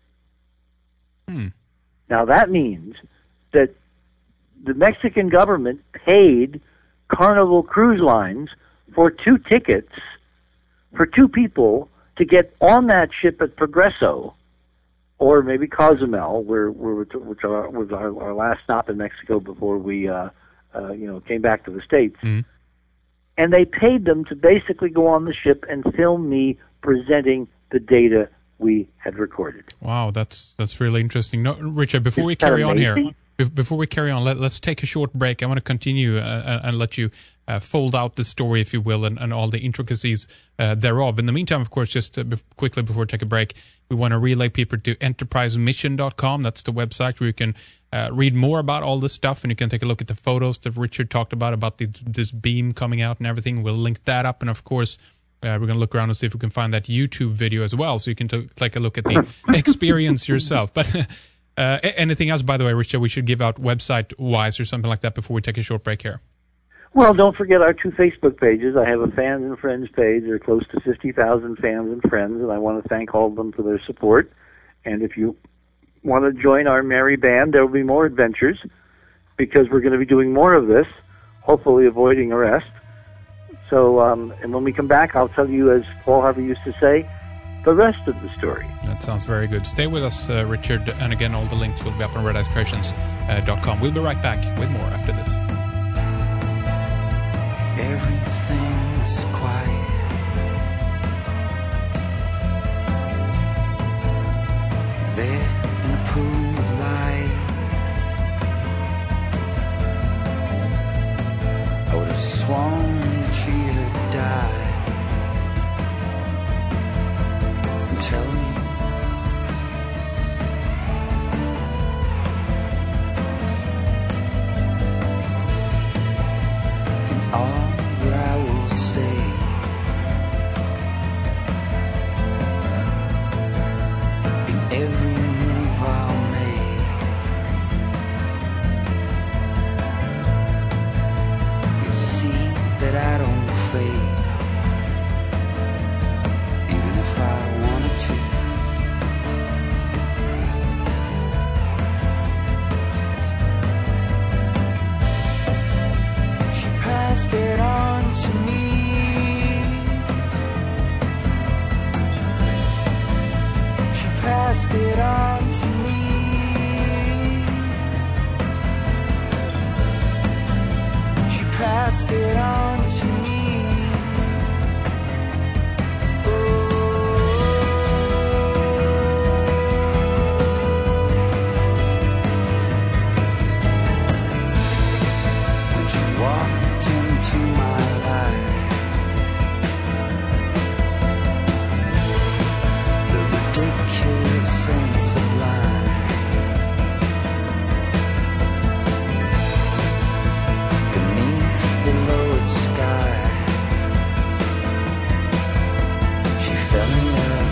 Now that means that the Mexican government paid Carnival Cruise Lines for 2 tickets for 2 people to get on that ship at Progreso, or maybe Cozumel, which was our last stop in Mexico before we came back to the States. And they paid them to basically go on the ship and film me presenting the data we had recorded. Wow, that's really interesting. No, Richard, before we carry on here, let's take a short break. I want to continue and let you fold out the story, if you will, and all the intricacies thereof. In the meantime, of course, just quickly before we take a break, we want to relay people to enterprisemission.com. That's the website where you can read more about all this stuff, and you can take a look at the photos that Richard talked about this beam coming out and everything. We'll link that up, and of course, we're going to look around and see if we can find that YouTube video as well, so you can take a look at the experience yourself. But anything else, by the way, Richard, we should give out website-wise or something like that before we take a short break here? Well, don't forget our 2 Facebook pages. I have a fans and friends page. There are close to 50,000 fans and friends, and I want to thank all of them for their support. And if you want to join our merry band, there will be more adventures, because we're going to be doing more of this, hopefully avoiding arrest. So, and when we come back, I'll tell you, as Paul Harvey used to say, the rest of the story. That sounds very good. Stay with us, Richard. And again, all the links will be up on redicecreations.com. We'll be right back with more after this. Everything is quiet. There in a pool of light, I would have sworn that she had died. And tell me, in all that I will say, in every move I'll make, you'll see that I don't fade, even if I wanted to. She passed it on to me. She passed it on to me. She passed it on to me. When she walked into my life, the ridiculous and sublime, beneath the lowered sky, she fell in love.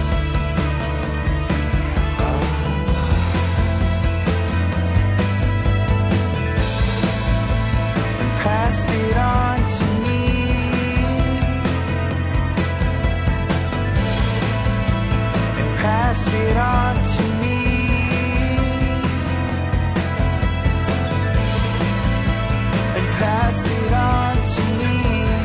And passed it on to me. And passed it on to me. And passed it on to me.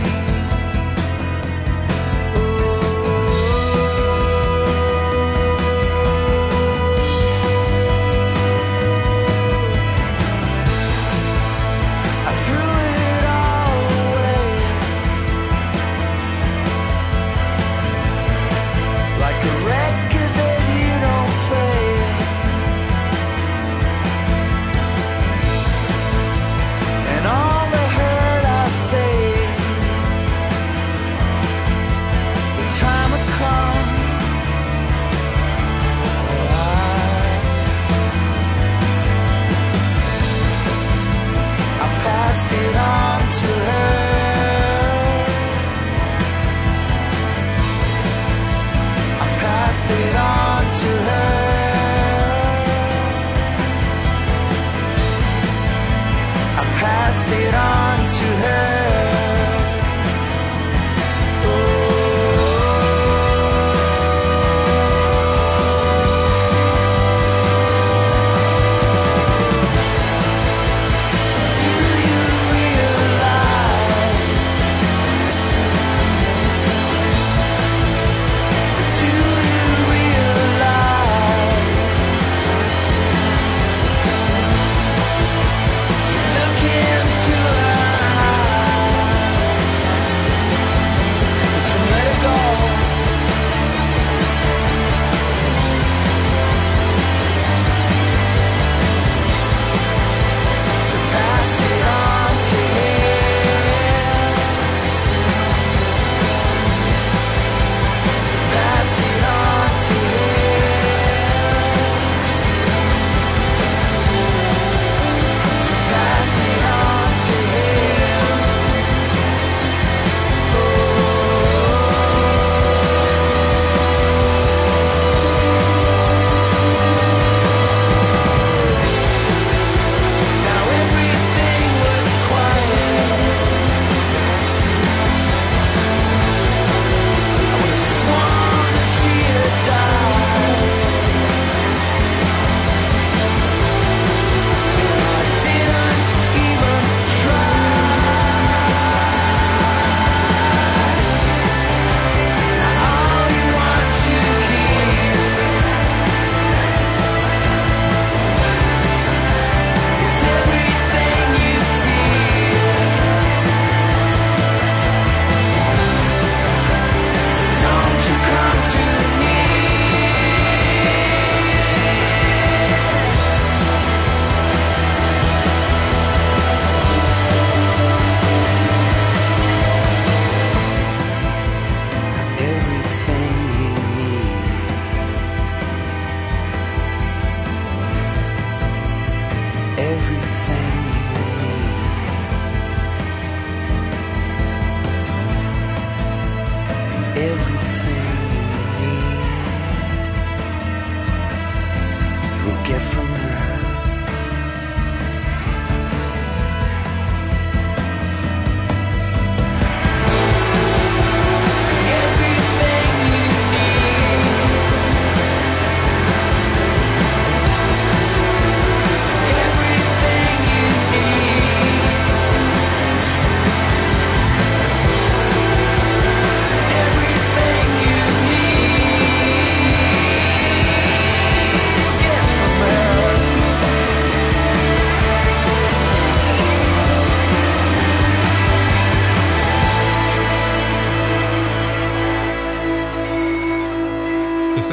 I threw it all away, like a record that you don't play.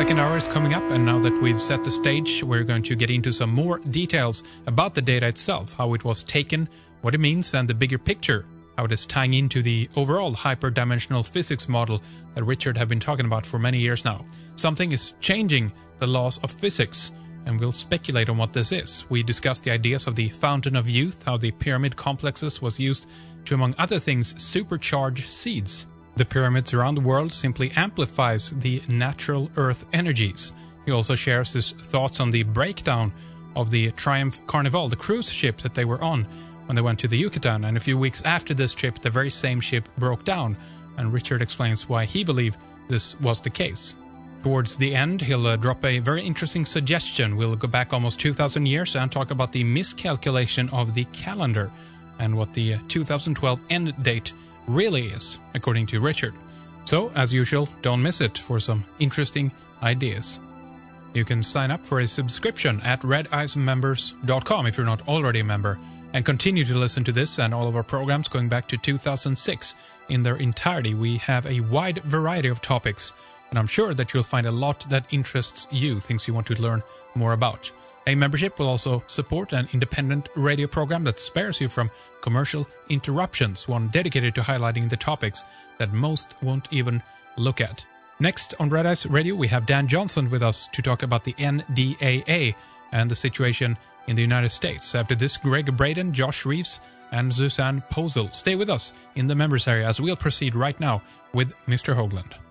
second hour is coming up, and now that we've set the stage, we're going to get into some more details about the data itself, how it was taken, what it means, and the bigger picture, how it is tying into the overall hyperdimensional physics model that Richard have been talking about for many years now. Something is changing the laws of physics, and we'll speculate on what this is. We discussed the ideas of the Fountain of Youth, how the pyramid complexes was used to, among other things, supercharge seeds. The pyramids around the world simply amplifies the natural Earth energies. He also shares his thoughts on the breakdown of the Triumph Carnival, the cruise ship that they were on when they went to the Yucatan, and a few weeks after this trip, the very same ship broke down, and Richard explains why he believed this was the case. Towards the end, he'll drop a very interesting suggestion. We'll go back almost 2,000 years and talk about the miscalculation of the calendar and what the 2012 end date really is, according to Richard. So, as usual, don't miss it for some interesting ideas. You can sign up for a subscription at redicemembers.com if you're not already a member, and continue to listen to this and all of our programs going back to 2006 in their entirety. We have a wide variety of topics, and I'm sure that you'll find a lot that interests you, things you want to learn more about. A membership will also support an independent radio program that spares you from commercial interruptions, one dedicated to highlighting the topics that most won't even look at. Next on Red Ice Radio, we have Dan Johnson with us to talk about the NDAA and the situation in the United States. After this, Greg Braden, Josh Reeves, and Suzanne Posel. Stay with us in the members area as we'll proceed right now with Mr. Hoagland.